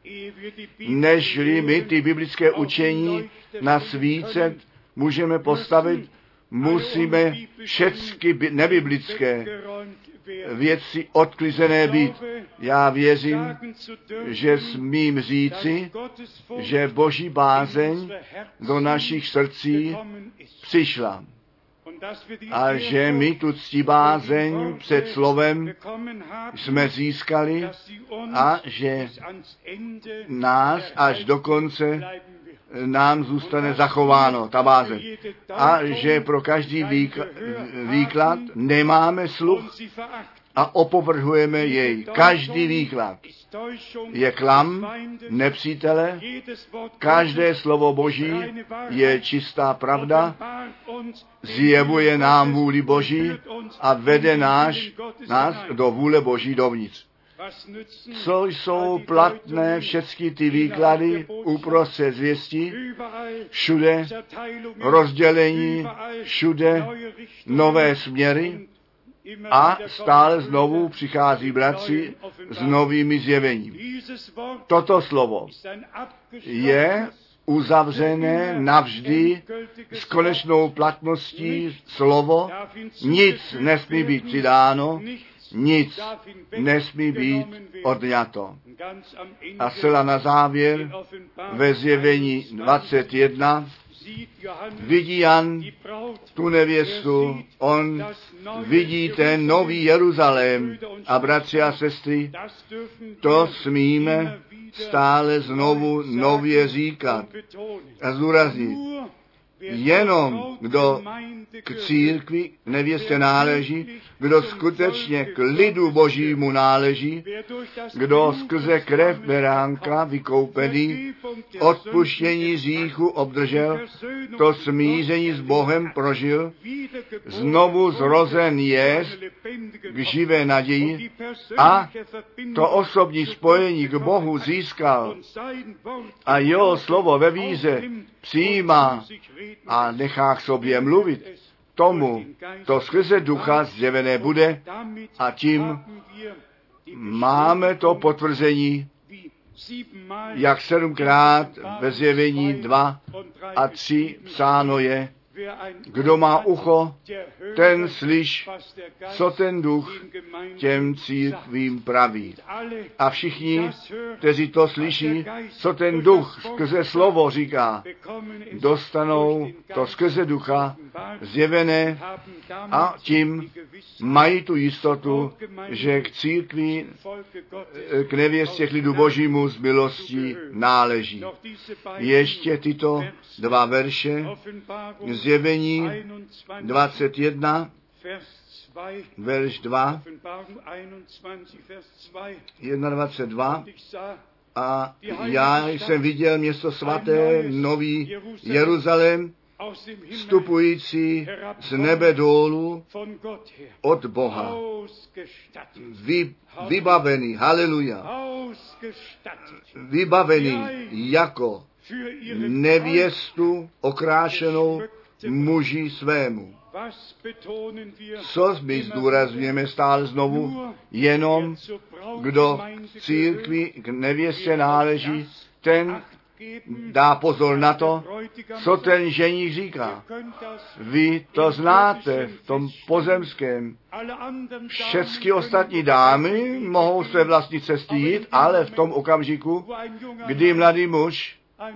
nežli my ty biblické učení na svíce můžeme postavit, musíme všechny nebiblické věci odklizené být. Já věřím, že smím říci, že Boží bázeň do našich srdcí přišla. A že my tu ctibázeň před slovem jsme získali a že nás až do konce nám zůstane zachováno, ta bázeň. A že pro každý výklad nemáme sluch a opovrhujeme jej. Každý výklad je klam nepřítele, každé slovo Boží je čistá pravda, zjevuje nám vůli Boží a vede náš, nás do vůle Boží dovnitř. Co jsou platné všechny ty výklady uprostřed zvěstí, všude rozdělení, všude nové směry a stále znovu přichází bratři s novými zjeveními. Toto slovo je uzavřené navždy s konečnou platností slovo, nic nesmí být přidáno, nic nesmí být odňato. A zcela na závěr ve zjevení dvacet jedna vidí Jan tu nevěstu, on vidí ten nový Jeruzalém. A bratři a sestry, to smíme stále znovu nově říkat a zdůraznit. Jenom kdo k církvi nevěstě náleží, kdo skutečně k lidu Božímu náleží, kdo skrze krev beránka vykoupený odpuštění hříchu obdržel, to smíření s Bohem prožil, znovu zrozen jest k živé naději a to osobní spojení k Bohu získal a jeho slovo ve víře přijímá a nechá k sobě mluvit, tomu to skrze ducha zjevené bude a tím máme to potvrzení, jak sedmkrát ve zjevení dva a tři psáno je, kdo má ucho, ten slyš, co ten duch těm církvím praví. A všichni, kteří to slyší, co ten duch skrze slovo říká, dostanou to skrze ducha zjevené a tím mají tu jistotu, že k církvi, k nevěstě k lidu Božímu z milostí náleží. Ještě tyto dva verše, zjevení dvacet jedna, verš dva, dvacet jedna. A já jsem viděl město svaté, nový Jeruzalém, vstupující z nebe dolů od Boha. Vy, vybavený, haleluja, vybavený jako nevěstu okrášenou muži svému. Co my zdůrazňujeme stále znovu? Jenom kdo církvi k nevěstě náleží, ten dá pozor na to, co ten ženich říká. Vy to znáte v tom pozemském. Všechny ostatní dámy mohou své vlastní cesty jít, ale v tom okamžiku, kdy mladý muž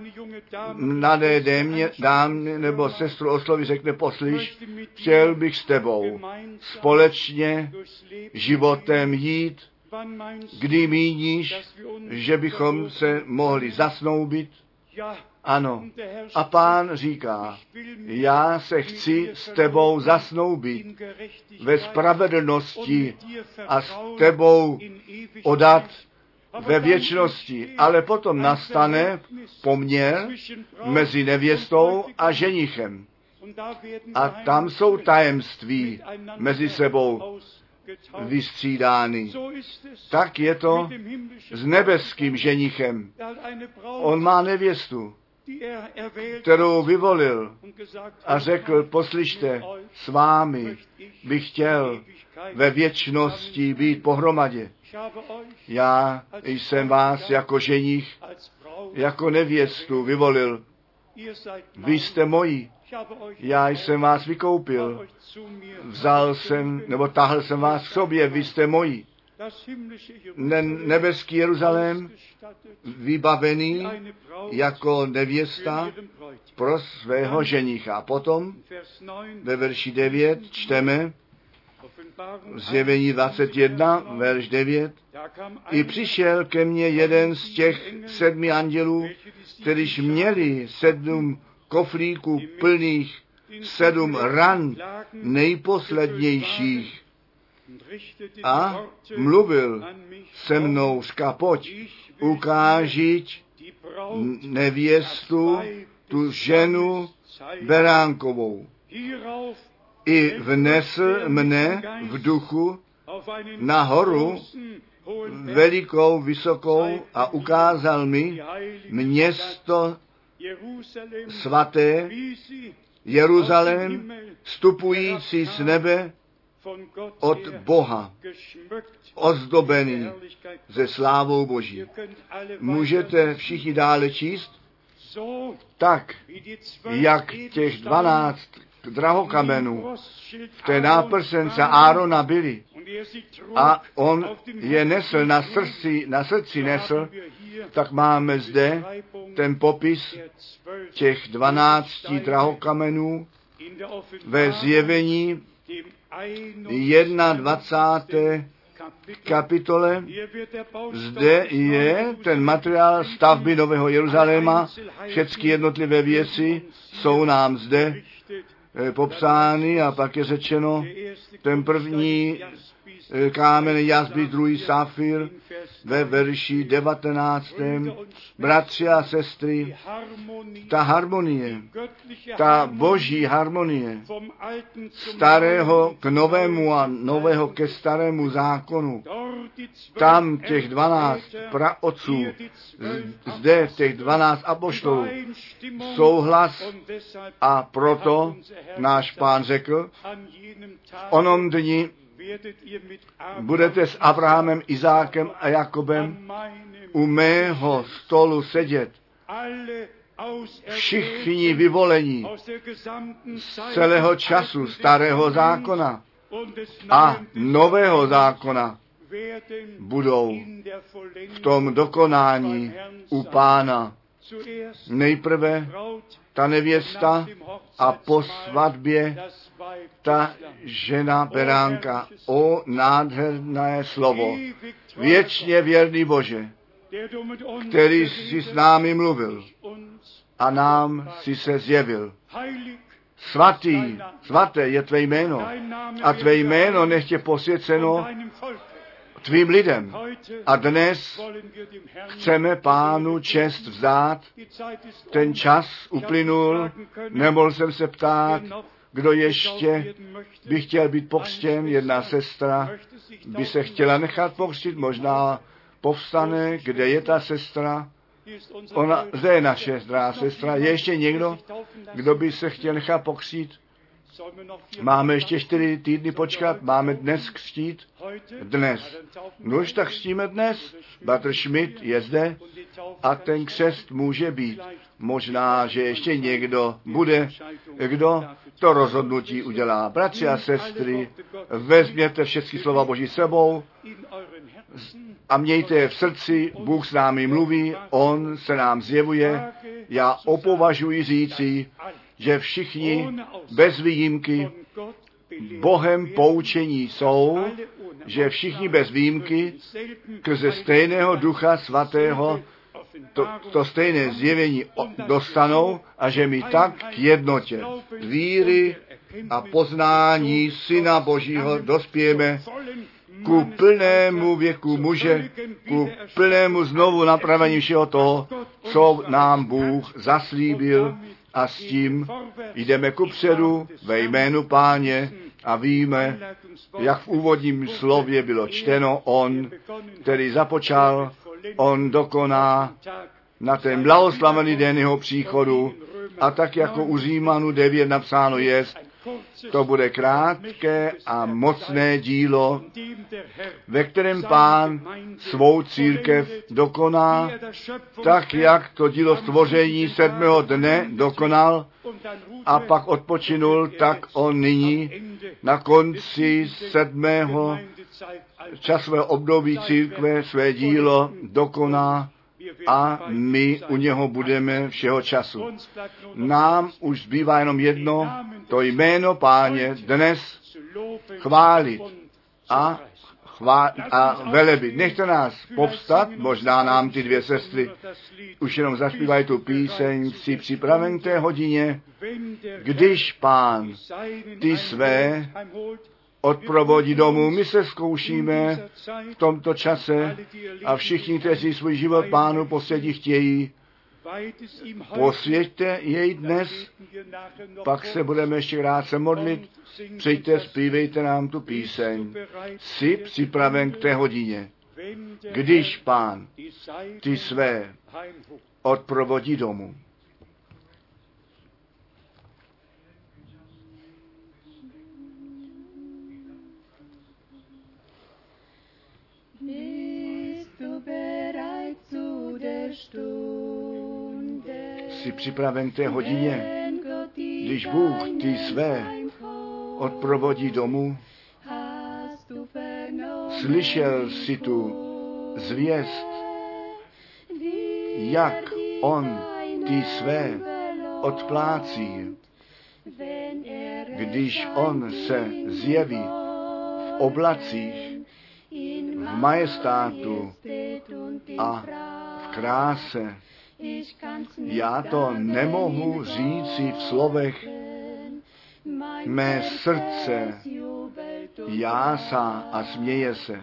mladé démě, dámě nebo sestru osloví, řekne, poslyš, chtěl bych s tebou společně životem jít, kdy míníš, že bychom se mohli zasnoubit? Ano. A Pán říká, já se chci s tebou zasnoubit ve spravedlnosti a s tebou odat ve věčnosti, ale potom nastane poměr mezi nevěstou a ženichem. A tam jsou tajemství mezi sebou vystřídány. Tak je to s nebeským ženichem. On má nevěstu, kterou vyvolil a řekl, poslyšte, s vámi bych chtěl ve věčnosti být pohromadě. Já jsem vás jako ženich, jako nevěstu vyvolil. Vy jste moji. Já jsem vás vykoupil. Vzal jsem, nebo tahl jsem vás k sobě, vy jste moji. Ne, nebeský Jeruzalém vybavený jako nevěsta pro svého ženicha. A potom ve verši devět čteme, Zjevení dvacet jedna, verš devět. I přišel ke mně jeden z těch sedmi andělů, kterýž měli sedm koflíků plných sedm ran nejposlednějších. A mluvil se mnou, říká, pojď, ukážiť nevěstu, tu ženu beránkovou. I vnesl mne v duchu na horu velikou, vysokou a ukázal mi město svaté, Jeruzalém, vstupující z nebe od Boha, ozdobený ze slávou Boží. Můžete všichni dále číst? Tak, jak těch dvanáct drahokamenů v té náprsence Árona byli a on je nesl na srdci, na srdci nesl, tak máme zde ten popis těch dvanácti drahokamenů ve Zjevení dvacáté první kapitole. Zde je ten materiál stavby Nového Jeruzaléma, všechny jednotlivé věci jsou nám zde popsány a pak je řečeno, ten první kámen jasby, druhý safír ve verši devatenáctém. Bratři a sestry, ta harmonie, ta boží harmonie starého k novému a nového ke starému zákonu, tam těch dvanáct praotců, zde těch dvanáct apoštolů, souhlas, a proto náš Pán řekl, v onom dni budete s Abrahamem, Izákem a Jakobem u mého stolu sedět. Všichni vyvolení z celého času starého zákona a nového zákona budou v tom dokonání u Pána. Nejprve ta nevěsta a po svatbě ta žena beránka. O nádherné slovo. Věčně věrný Bože, který jsi s námi mluvil a nám si se zjevil. Svatý, svaté je tvé jméno a tvé jméno nechť je posvěceno tvým lidem. A dnes chceme Pánu čest vzdát. Ten čas uplynul, nemohl jsem se ptát, kdo ještě by chtěl být pokřtěn. Jedna sestra by se chtěla nechat pokřtit, možná povstane. Kde je ta sestra? Ona, zde je naše zdravá sestra. Je ještě někdo, kdo by se chtěl nechat pokřtít? Máme ještě čtyři týdny počkat, máme dnes křtít? Dnes. No už tak křtíme dnes. Bratr Schmidt je zde a ten křest může být. Možná, že ještě někdo bude, kdo to rozhodnutí udělá. Bratři a sestry, vezměte všechny slova Boží sebou a mějte je v srdci. Bůh s námi mluví, On se nám zjevuje. Já opovažuji říci, že všichni bez výjimky Bohem poučení jsou, že všichni bez výjimky skrze stejného Ducha Svatého to, to stejné zjevení dostanou a že my tak k jednotě víry a poznání Syna Božího dospějeme ku plnému věku muže, ku plnému znovu napravení všeho toho, co nám Bůh zaslíbil, a s tím jdeme kupředu ve jménu Páně a víme, jak v úvodním slově bylo čteno, on, který započal, on dokoná na ten blahoslavený den jeho příchodu. A tak jako u Římanu devět napsáno je, to bude krátké a mocné dílo, ve kterém Pán svou církev dokoná, tak jak to dílo stvoření sedmého dne dokonal a pak odpočinul, tak on nyní na konci sedmého časového období církve své dílo dokoná a my u něho budeme všeho času. Nám už zbývá jenom jedno, to jméno Páně dnes chválit a, chvá- a velebit. Nechte nás povstat, možná nám ty dvě sestry už jenom zaspívají tu píseň, si připraven k té hodině, když Pán ty své odprovodí domů. My se zkoušíme v tomto čase a všichni, kteří svůj život Pánu posvětí chtějí, posvěťte jej dnes, pak se budeme ještě krátce modlit. Přijďte, zpívejte nám tu píseň. Jsi připraven k té hodině, když Pán ty své odprovodí domů. Jsi připraven k té hodině, když Bůh ty své odprovodí domů. Slyšel jsi tu zvěst, jak on ty své odplácí, když on se zjeví v oblacích, v majestátu a v kráse. Já to nemohu říci v slovech. Mé srdce jásá a směje se.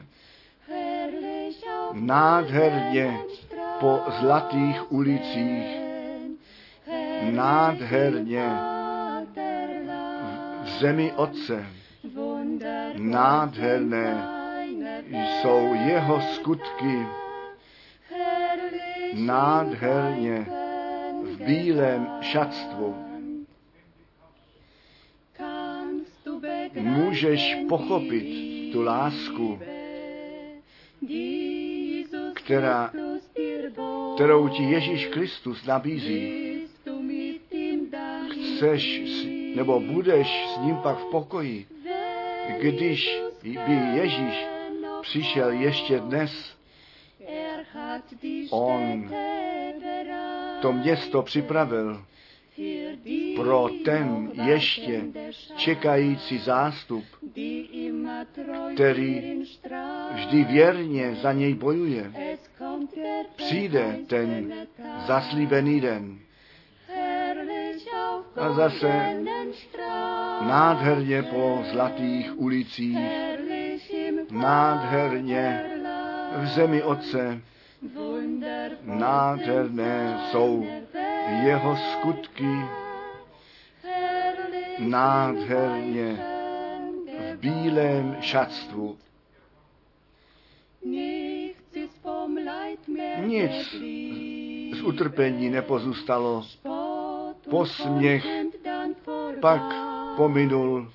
Nádherně po zlatých ulicích, nádherně v zemi Otce, nádherné jsou jeho skutky, nádherně v bílém šatstvu. Můžeš pochopit tu lásku, která, kterou ti Ježíš Kristus nabízí. Chceš nebo budeš s ním pak v pokoji, když by Ježíš přišel ještě dnes. On to město připravil pro ten ještě čekající zástup, který vždy věrně za něj bojuje. Přijde ten zaslíbený den. A zase nádherně po zlatých ulicích, nádherně v zemi Otce. Nádherné jsou jeho skutky, nádherně v bílém šatstvu. Nic z utrpení nepozůstalo. Posměch pak pominul.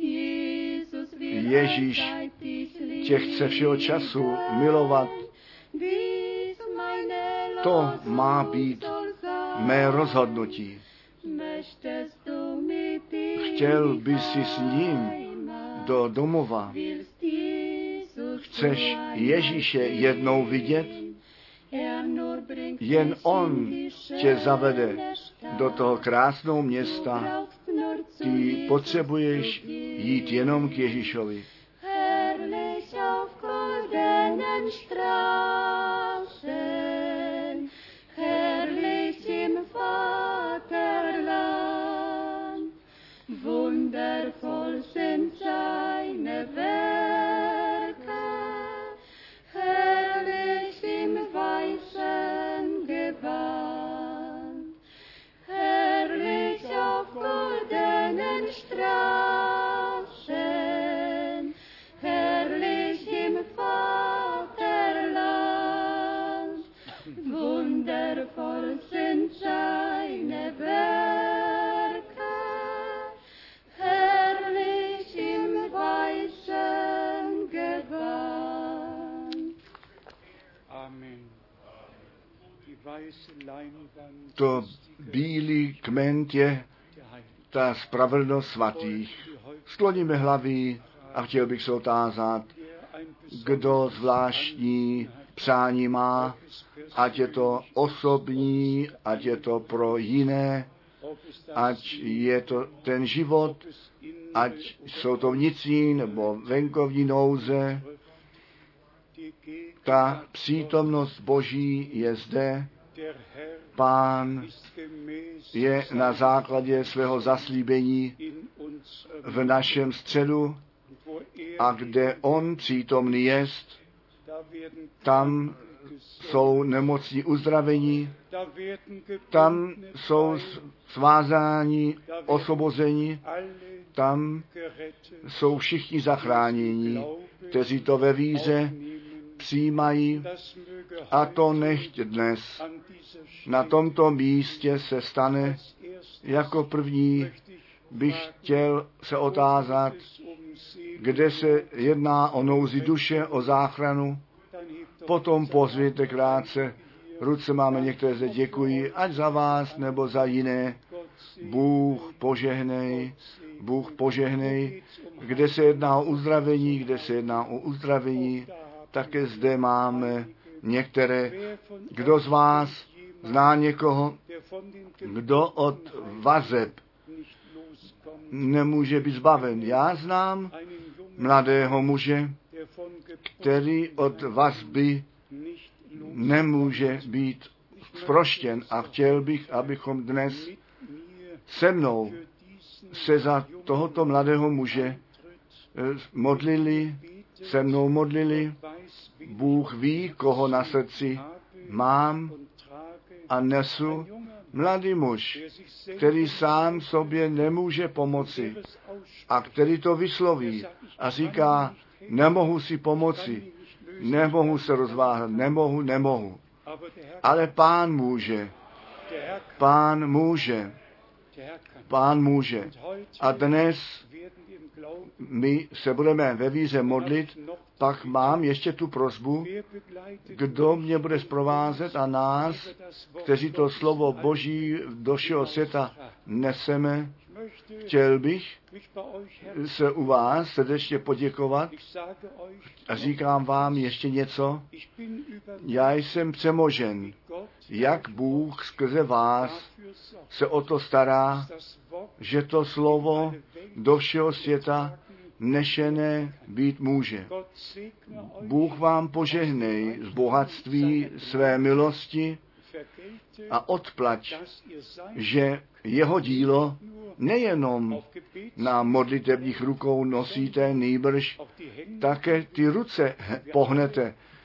Ježíš tě chce všeho času milovat. To má být mé rozhodnutí. Chtěl by si s ním do domova. Chceš Ježíše jednou vidět? Jen on tě zavede do toho krásného města. Ty potřebuješ jít jenom k Ježíšovi. Wundervoll sind seine Werke, herrlich im weißen Gewand, herrlich auf goldenen Straßen, herrlich im Vaterland. Wundervoll sind seine Werke, to bílý kment je ta spravedlnost svatých. Skloníme hlavy a chtěl bych se otázat, kdo zvláštní přání má, ať je to osobní, ať je to pro jiné, ať je to ten život, ať jsou to vnitřní nebo venkovní nouze. Ta přítomnost Boží je zde. Pán je na základě svého zaslíbení v našem středu a kde on přítomný jest, tam jsou nemocní uzdravení, tam jsou svázání, osvobození, tam jsou všichni zachráněni, kteří to ve víře přijímají, a to nechť dnes na tomto místě se stane. Jako první bych chtěl se otázat, kde se jedná o nouzi duše, o záchranu. Potom pozvěte krátce, ruce máme některé zde, děkuji, ať za vás nebo za jiné. Bůh požehnej, Bůh požehnej, kde se jedná o uzdravení, kde se jedná o uzdravení. Také zde máme některé. Kdo z vás zná někoho, kdo od vazeb nemůže být zbaven? Já znám mladého muže, který od vazby nemůže být zproštěn, a chtěl bych, abychom dnes se mnou se za tohoto mladého muže modlili, se mnou modlili. Bůh ví, koho na srdci mám a nesu. Mladý muž, který sám sobě nemůže pomoci a který to vysloví a říká, nemohu si pomoci, nemohu se rozváhat, nemohu, nemohu. Ale Pán může, Pán může, Pán může. A dnes my se budeme ve víře modlit, pak mám ještě tu prosbu, kdo mě bude zprovázet a nás, kteří to slovo Boží do všeho světa neseme. Chtěl bych se u vás srdečně poděkovat a říkám vám ještě něco. Já jsem přemožen, jak Bůh skrze vás se o to stará, že to slovo do všeho světa nešené být může. Bůh vám požehnej z bohatství své milosti a odplať, že jeho dílo nejenom na modlitebních rukou nosíte, nýbrž také ty ruce pohnete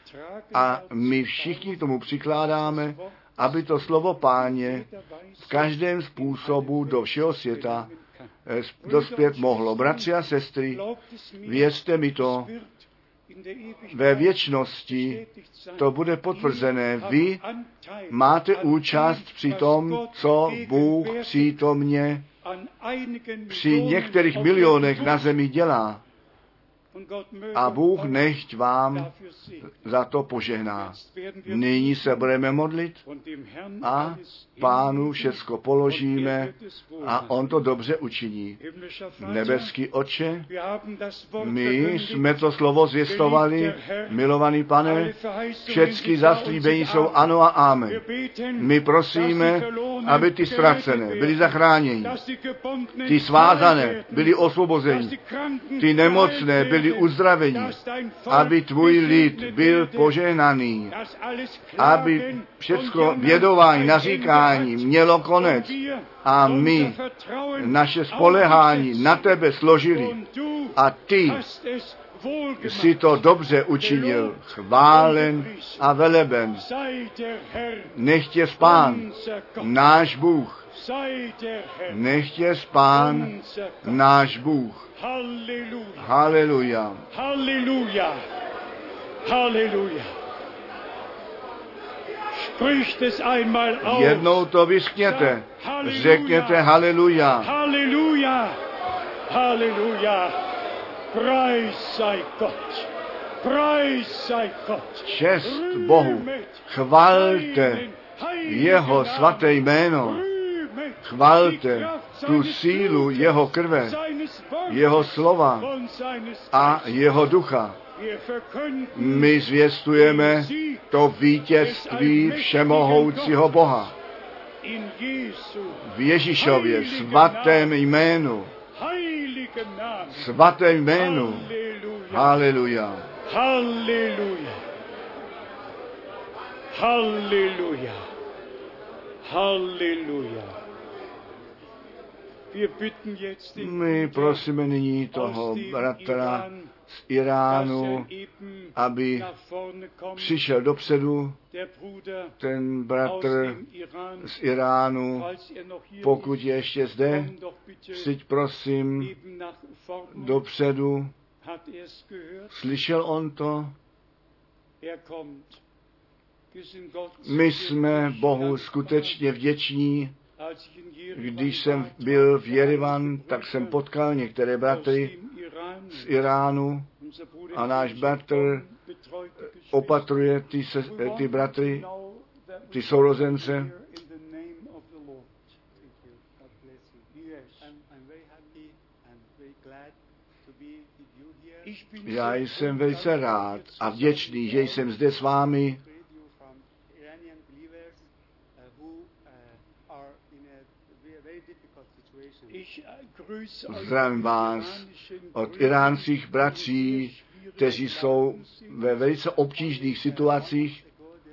A my všichni tomu přikládáme, aby to slovo Páně v každém způsobu do všeho světa dospět mohlo. Bratři a sestry, věřte mi to, ve věčnosti to bude potvrzené. Vy máte účast při tom, co Bůh přítomně při některých milionech na zemi dělá. A Bůh nechť vám za to požehná. Nyní se budeme modlit a Pánu všecko položíme a On to dobře učiní. Nebeský Otče, my jsme to slovo zvěstovali, milovaný Pane, všechny zaslíbení jsou ano a amen. My prosíme, aby ty ztracené byli zachráněni, ty svázané byli osvobozeni, ty nemocné byli uzdravení, aby tvůj lid byl požehnaný, aby všecko vědování, naříkání mělo konec a my naše spolehání na tebe složili a ty si to dobře učinil, chválen a veleben. Nechť je Pán, náš Bůh. Nechť je Pán, náš Bůh. Halleluja. Halleluja. Halleluja. Spricht es einmal aus. Jednou to vyřkněte. Řekněte halleluja. Halleluja. Halleluja. Preis sei Gott. Preis sei Gott. Čest Bohu. Chvalte jeho svaté jméno. Chvalte tu sílu jeho krve, jeho slova a jeho ducha. My zvěstujeme to vítězství všemohoucího Boha. V Ježíšově svatém jménu. Svatém jménu. Halleluja. Halleluja. Halleluja. Halleluja. My prosíme nyní toho bratra z Iránu, aby přišel dopředu, ten bratr z Iránu, pokud je ještě zde, přijď prosím dopředu. Slyšel on to? My jsme Bohu skutečně vděční. Když jsem byl v Jerevan, tak jsem potkal některé bratry z Iránu a náš bratr opatruje ty, se, ty bratry, ty sourozence. Já jsem velice rád a vděčný, že jsem zde s vámi. Zdravím vás od iránských bratří, kteří jsou ve velice obtížných situacích.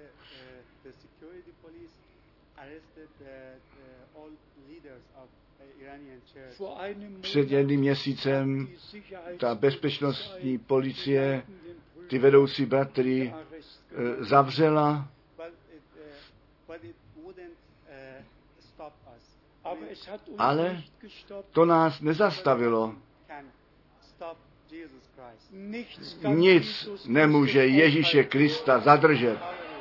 Před jedním měsícem ta bezpečnostní policie ty vedoucí bratry e, zavřela, ale to nás nezastavilo. Nic nemůže Ježíše Krista zadržet.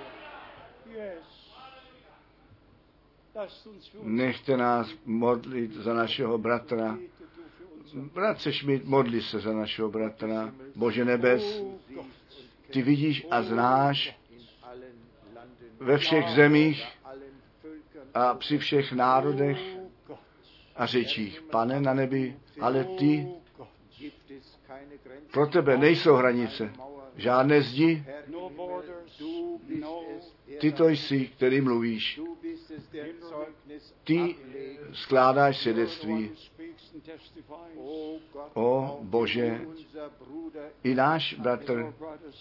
Nechte nás modlit za našeho bratra. Bratře Schmidt, modli se za našeho bratra. Bože nebes, ty vidíš a znáš ve všech zemích a při všech národech a řečích. Pane na nebi, ale ty, pro tebe nejsou hranice, žádné zdi. Ty to jsi, který mluvíš. Ty skládáš svědectví. O Bože, i náš bratr,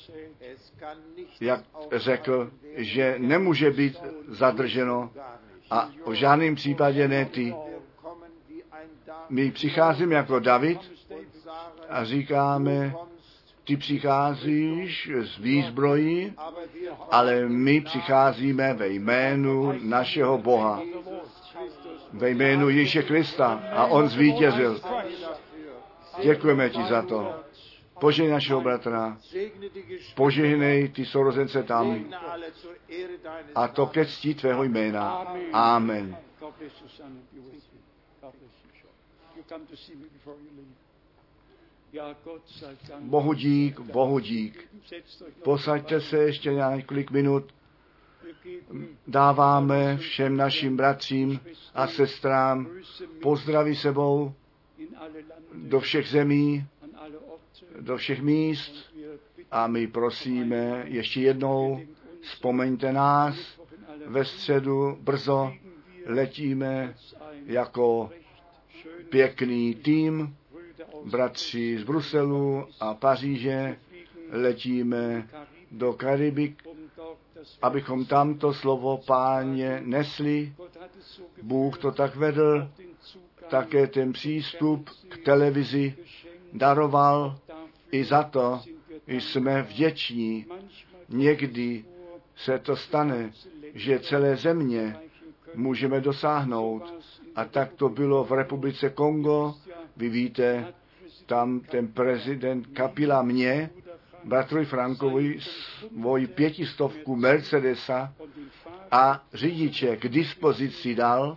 jak řekl, že nemůže být zadrženo a v žádném případě ne ty. My přicházíme jako David a říkáme, ty přicházíš z výzbrojí, ale my přicházíme ve jménu našeho Boha, ve jménu Ježíše Krista a on zvítězil. Děkujeme ti za to. Požehnej našeho bratra, požehnej ty sourozence tam a to ke cti tvého jména. Amen. Bohu dík, Bohu dík. Posaďte se ještě na několik minut. Dáváme všem našim bratřím a sestrám pozdraví sebou do všech zemí, do všech míst a my prosíme ještě jednou, vzpomeňte nás, ve středu brzo letíme jako pěkný tým, bratři z Bruselu a Paříže, letíme do Karibik, abychom tamto slovo Páně nesli. Bůh to tak vedl, také ten přístup k televizi daroval, i za to jsme vděční. Někdy se to stane, že celé země můžeme dosáhnout. A tak to bylo v republice Kongo. Vy víte, tam ten prezident Kabila mě, bratrovi Frankovi, svoji pětistovku Mercedesa a řidiče k dispozici dal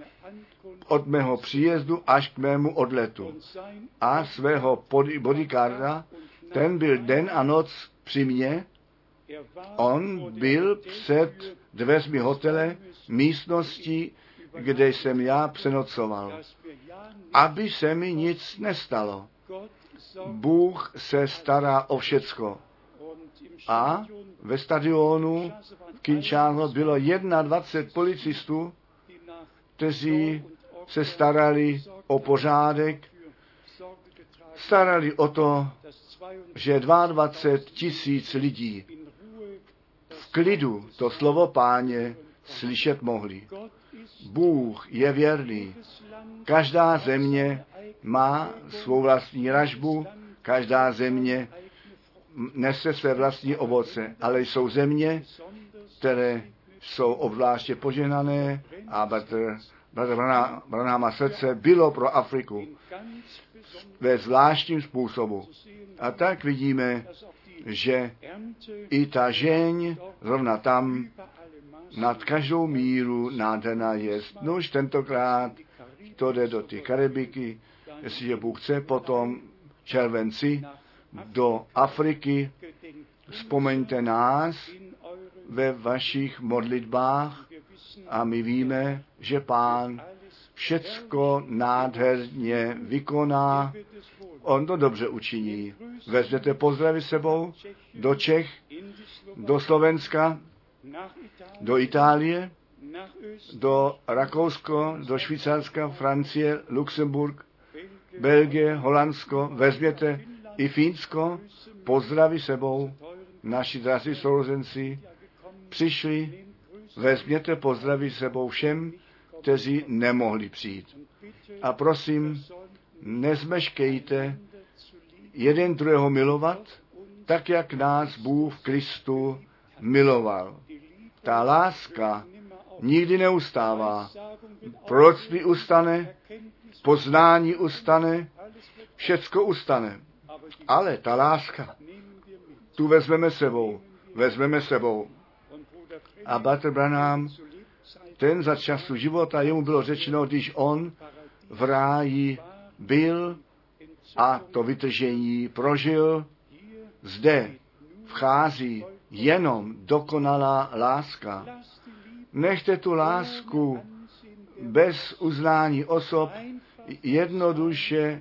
od mého příjezdu až k mému odletu. A svého bodyguarda, ten byl den a noc při mně, on byl před dveřmi hotele, místnosti, kde jsem já přenocoval, aby se mi nic nestalo. Bůh se stará o všecko. A ve stadionu v Kinshasa bylo dvacet jedna policistů, kteří se starali o pořádek, starali o to, že dvacet dva tisíc lidí v klidu to slovo Páně slyšet mohli. Bůh je věrný. Každá země má svou vlastní ražbu, každá země nese své vlastní ovoce, ale jsou země, které jsou obzvláště požehnané a bratr Branhama srdce bylo pro Afriku ve zvláštním způsobu. A tak vidíme, že i ta žeň zrovna tam nad každou míru nádherná je. Nož tentokrát to jde do ty Karibiky, jestliže Bůh chce, potom v červenci do Afriky. Vzpomeňte nás ve vašich modlitbách a my víme, že Pán všecko nádherně vykoná. On to dobře učiní. Vezměte pozdravy sebou do Čech, do Slovenska, do Itálie, do Rakousko, do Švýcarska, Francie, Lucemburg, Belgie, Holandsko, vezměte i Fínsko, pozdraví sebou, naši drazí sourozenci přišli, vezměte pozdraví sebou všem, kteří nemohli přijít. A prosím, nezmeškejte jeden druhého milovat, tak jak nás Bůh v Kristu miloval. Ta láska nikdy neustává. Proroctví ustane, poznání ustane, všecko ustane. Ale ta láska, tu vezmeme sebou, vezmeme sebou. A bratr Branham, ten za času života, jemu bylo řečeno, když on v ráji byl a to vytržení prožil, zde vchází jenom dokonalá láska. Nechte tu lásku bez uznání osob jednoduše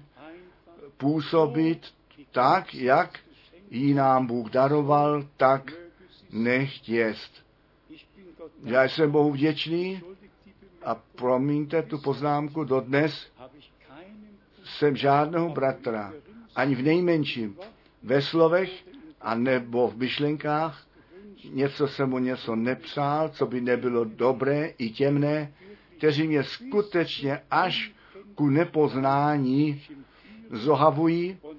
působit tak, jak ji nám Bůh daroval, tak nechť jest. Já jsem Bohu vděčný a promiňte tu poznámku, dodnes jsem žádného bratra, ani v nejmenším, ve slovech a nebo v myšlenkách, něco jsem mu něco nepřál, co by nebylo dobré i temné, kteří mě skutečně až ku nepoznání zohavují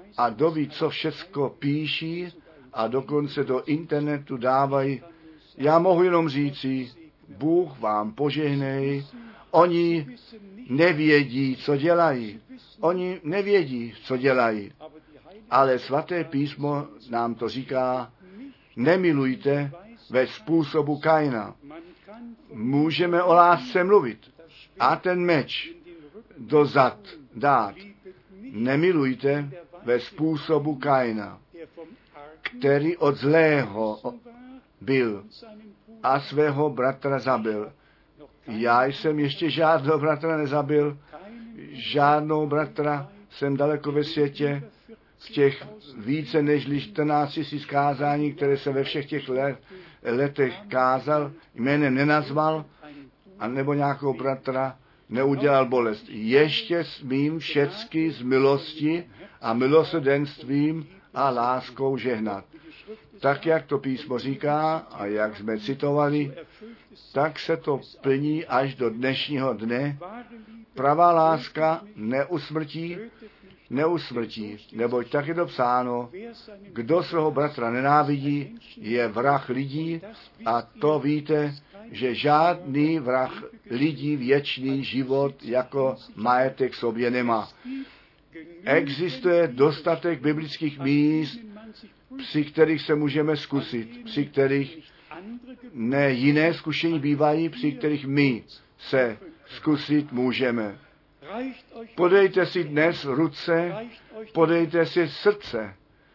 a kdo ví, co všecko píší a dokonce do internetu dávají. Já mohu jenom říci, Bůh vám požehnej. Oni nevědí, co dělají. Oni nevědí, co dělají. Ale svaté písmo nám to říká, nemilujte ve způsobu Kaina. Můžeme o lásce mluvit a ten meč do zad dát. Nemilujte ve způsobu Kaina, který od zlého byl a svého bratra zabil. Já jsem ještě žádného bratra nezabil, žádnou bratra jsem daleko ve světě, v těch více než čtrnáct tisíc kázání, které se ve všech těch let, letech kázal, jménem nenazval, anebo nějakého bratra neudělal bolest. Ještě smím všecky z milosti a milosrdenstvím a láskou žehnat. Tak, jak to písmo říká a jak jsme citovali, tak se to plní až do dnešního dne. Pravá láska neusmrtí, neusmrtí, neboť tak je to psáno, kdo svého bratra nenávidí, je vrah lidí a to víte, že žádný vrah lidí věčný život jako majetek sobě nemá. Existuje dostatek biblických míst, při kterých se můžeme zkusit, při kterých ne jiné zkušení bývají, při kterých my se zkusit můžeme. Podejte si dnes ruce, podejte si srdce.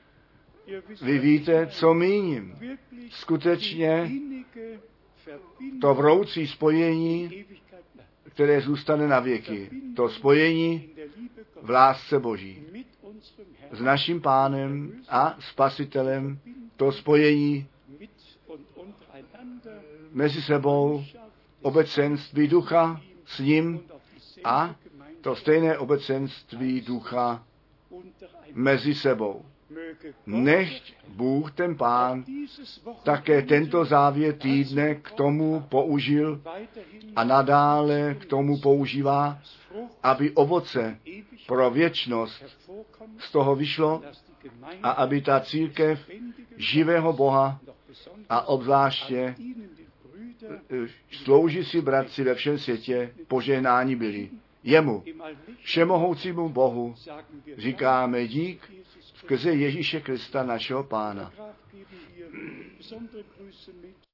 Vy víte, co míním. Skutečně to vroucí spojení, které zůstane na věky. To spojení v lásce Boží. S naším Pánem a Spasitelem, to spojení mezi sebou, obecenství ducha s ním a to stejné obecenství ducha mezi sebou. Nechť Bůh, ten Pán, také tento závěr týdne k tomu použil a nadále k tomu používá, aby ovoce pro věčnost z toho vyšlo a aby ta církev živého Boha a obzvláště sloužící bratři ve všem světě požehnáni byli. Jemu, všemohoucímu Bohu, říkáme dík skrze Ježíše Krista, našeho Pána.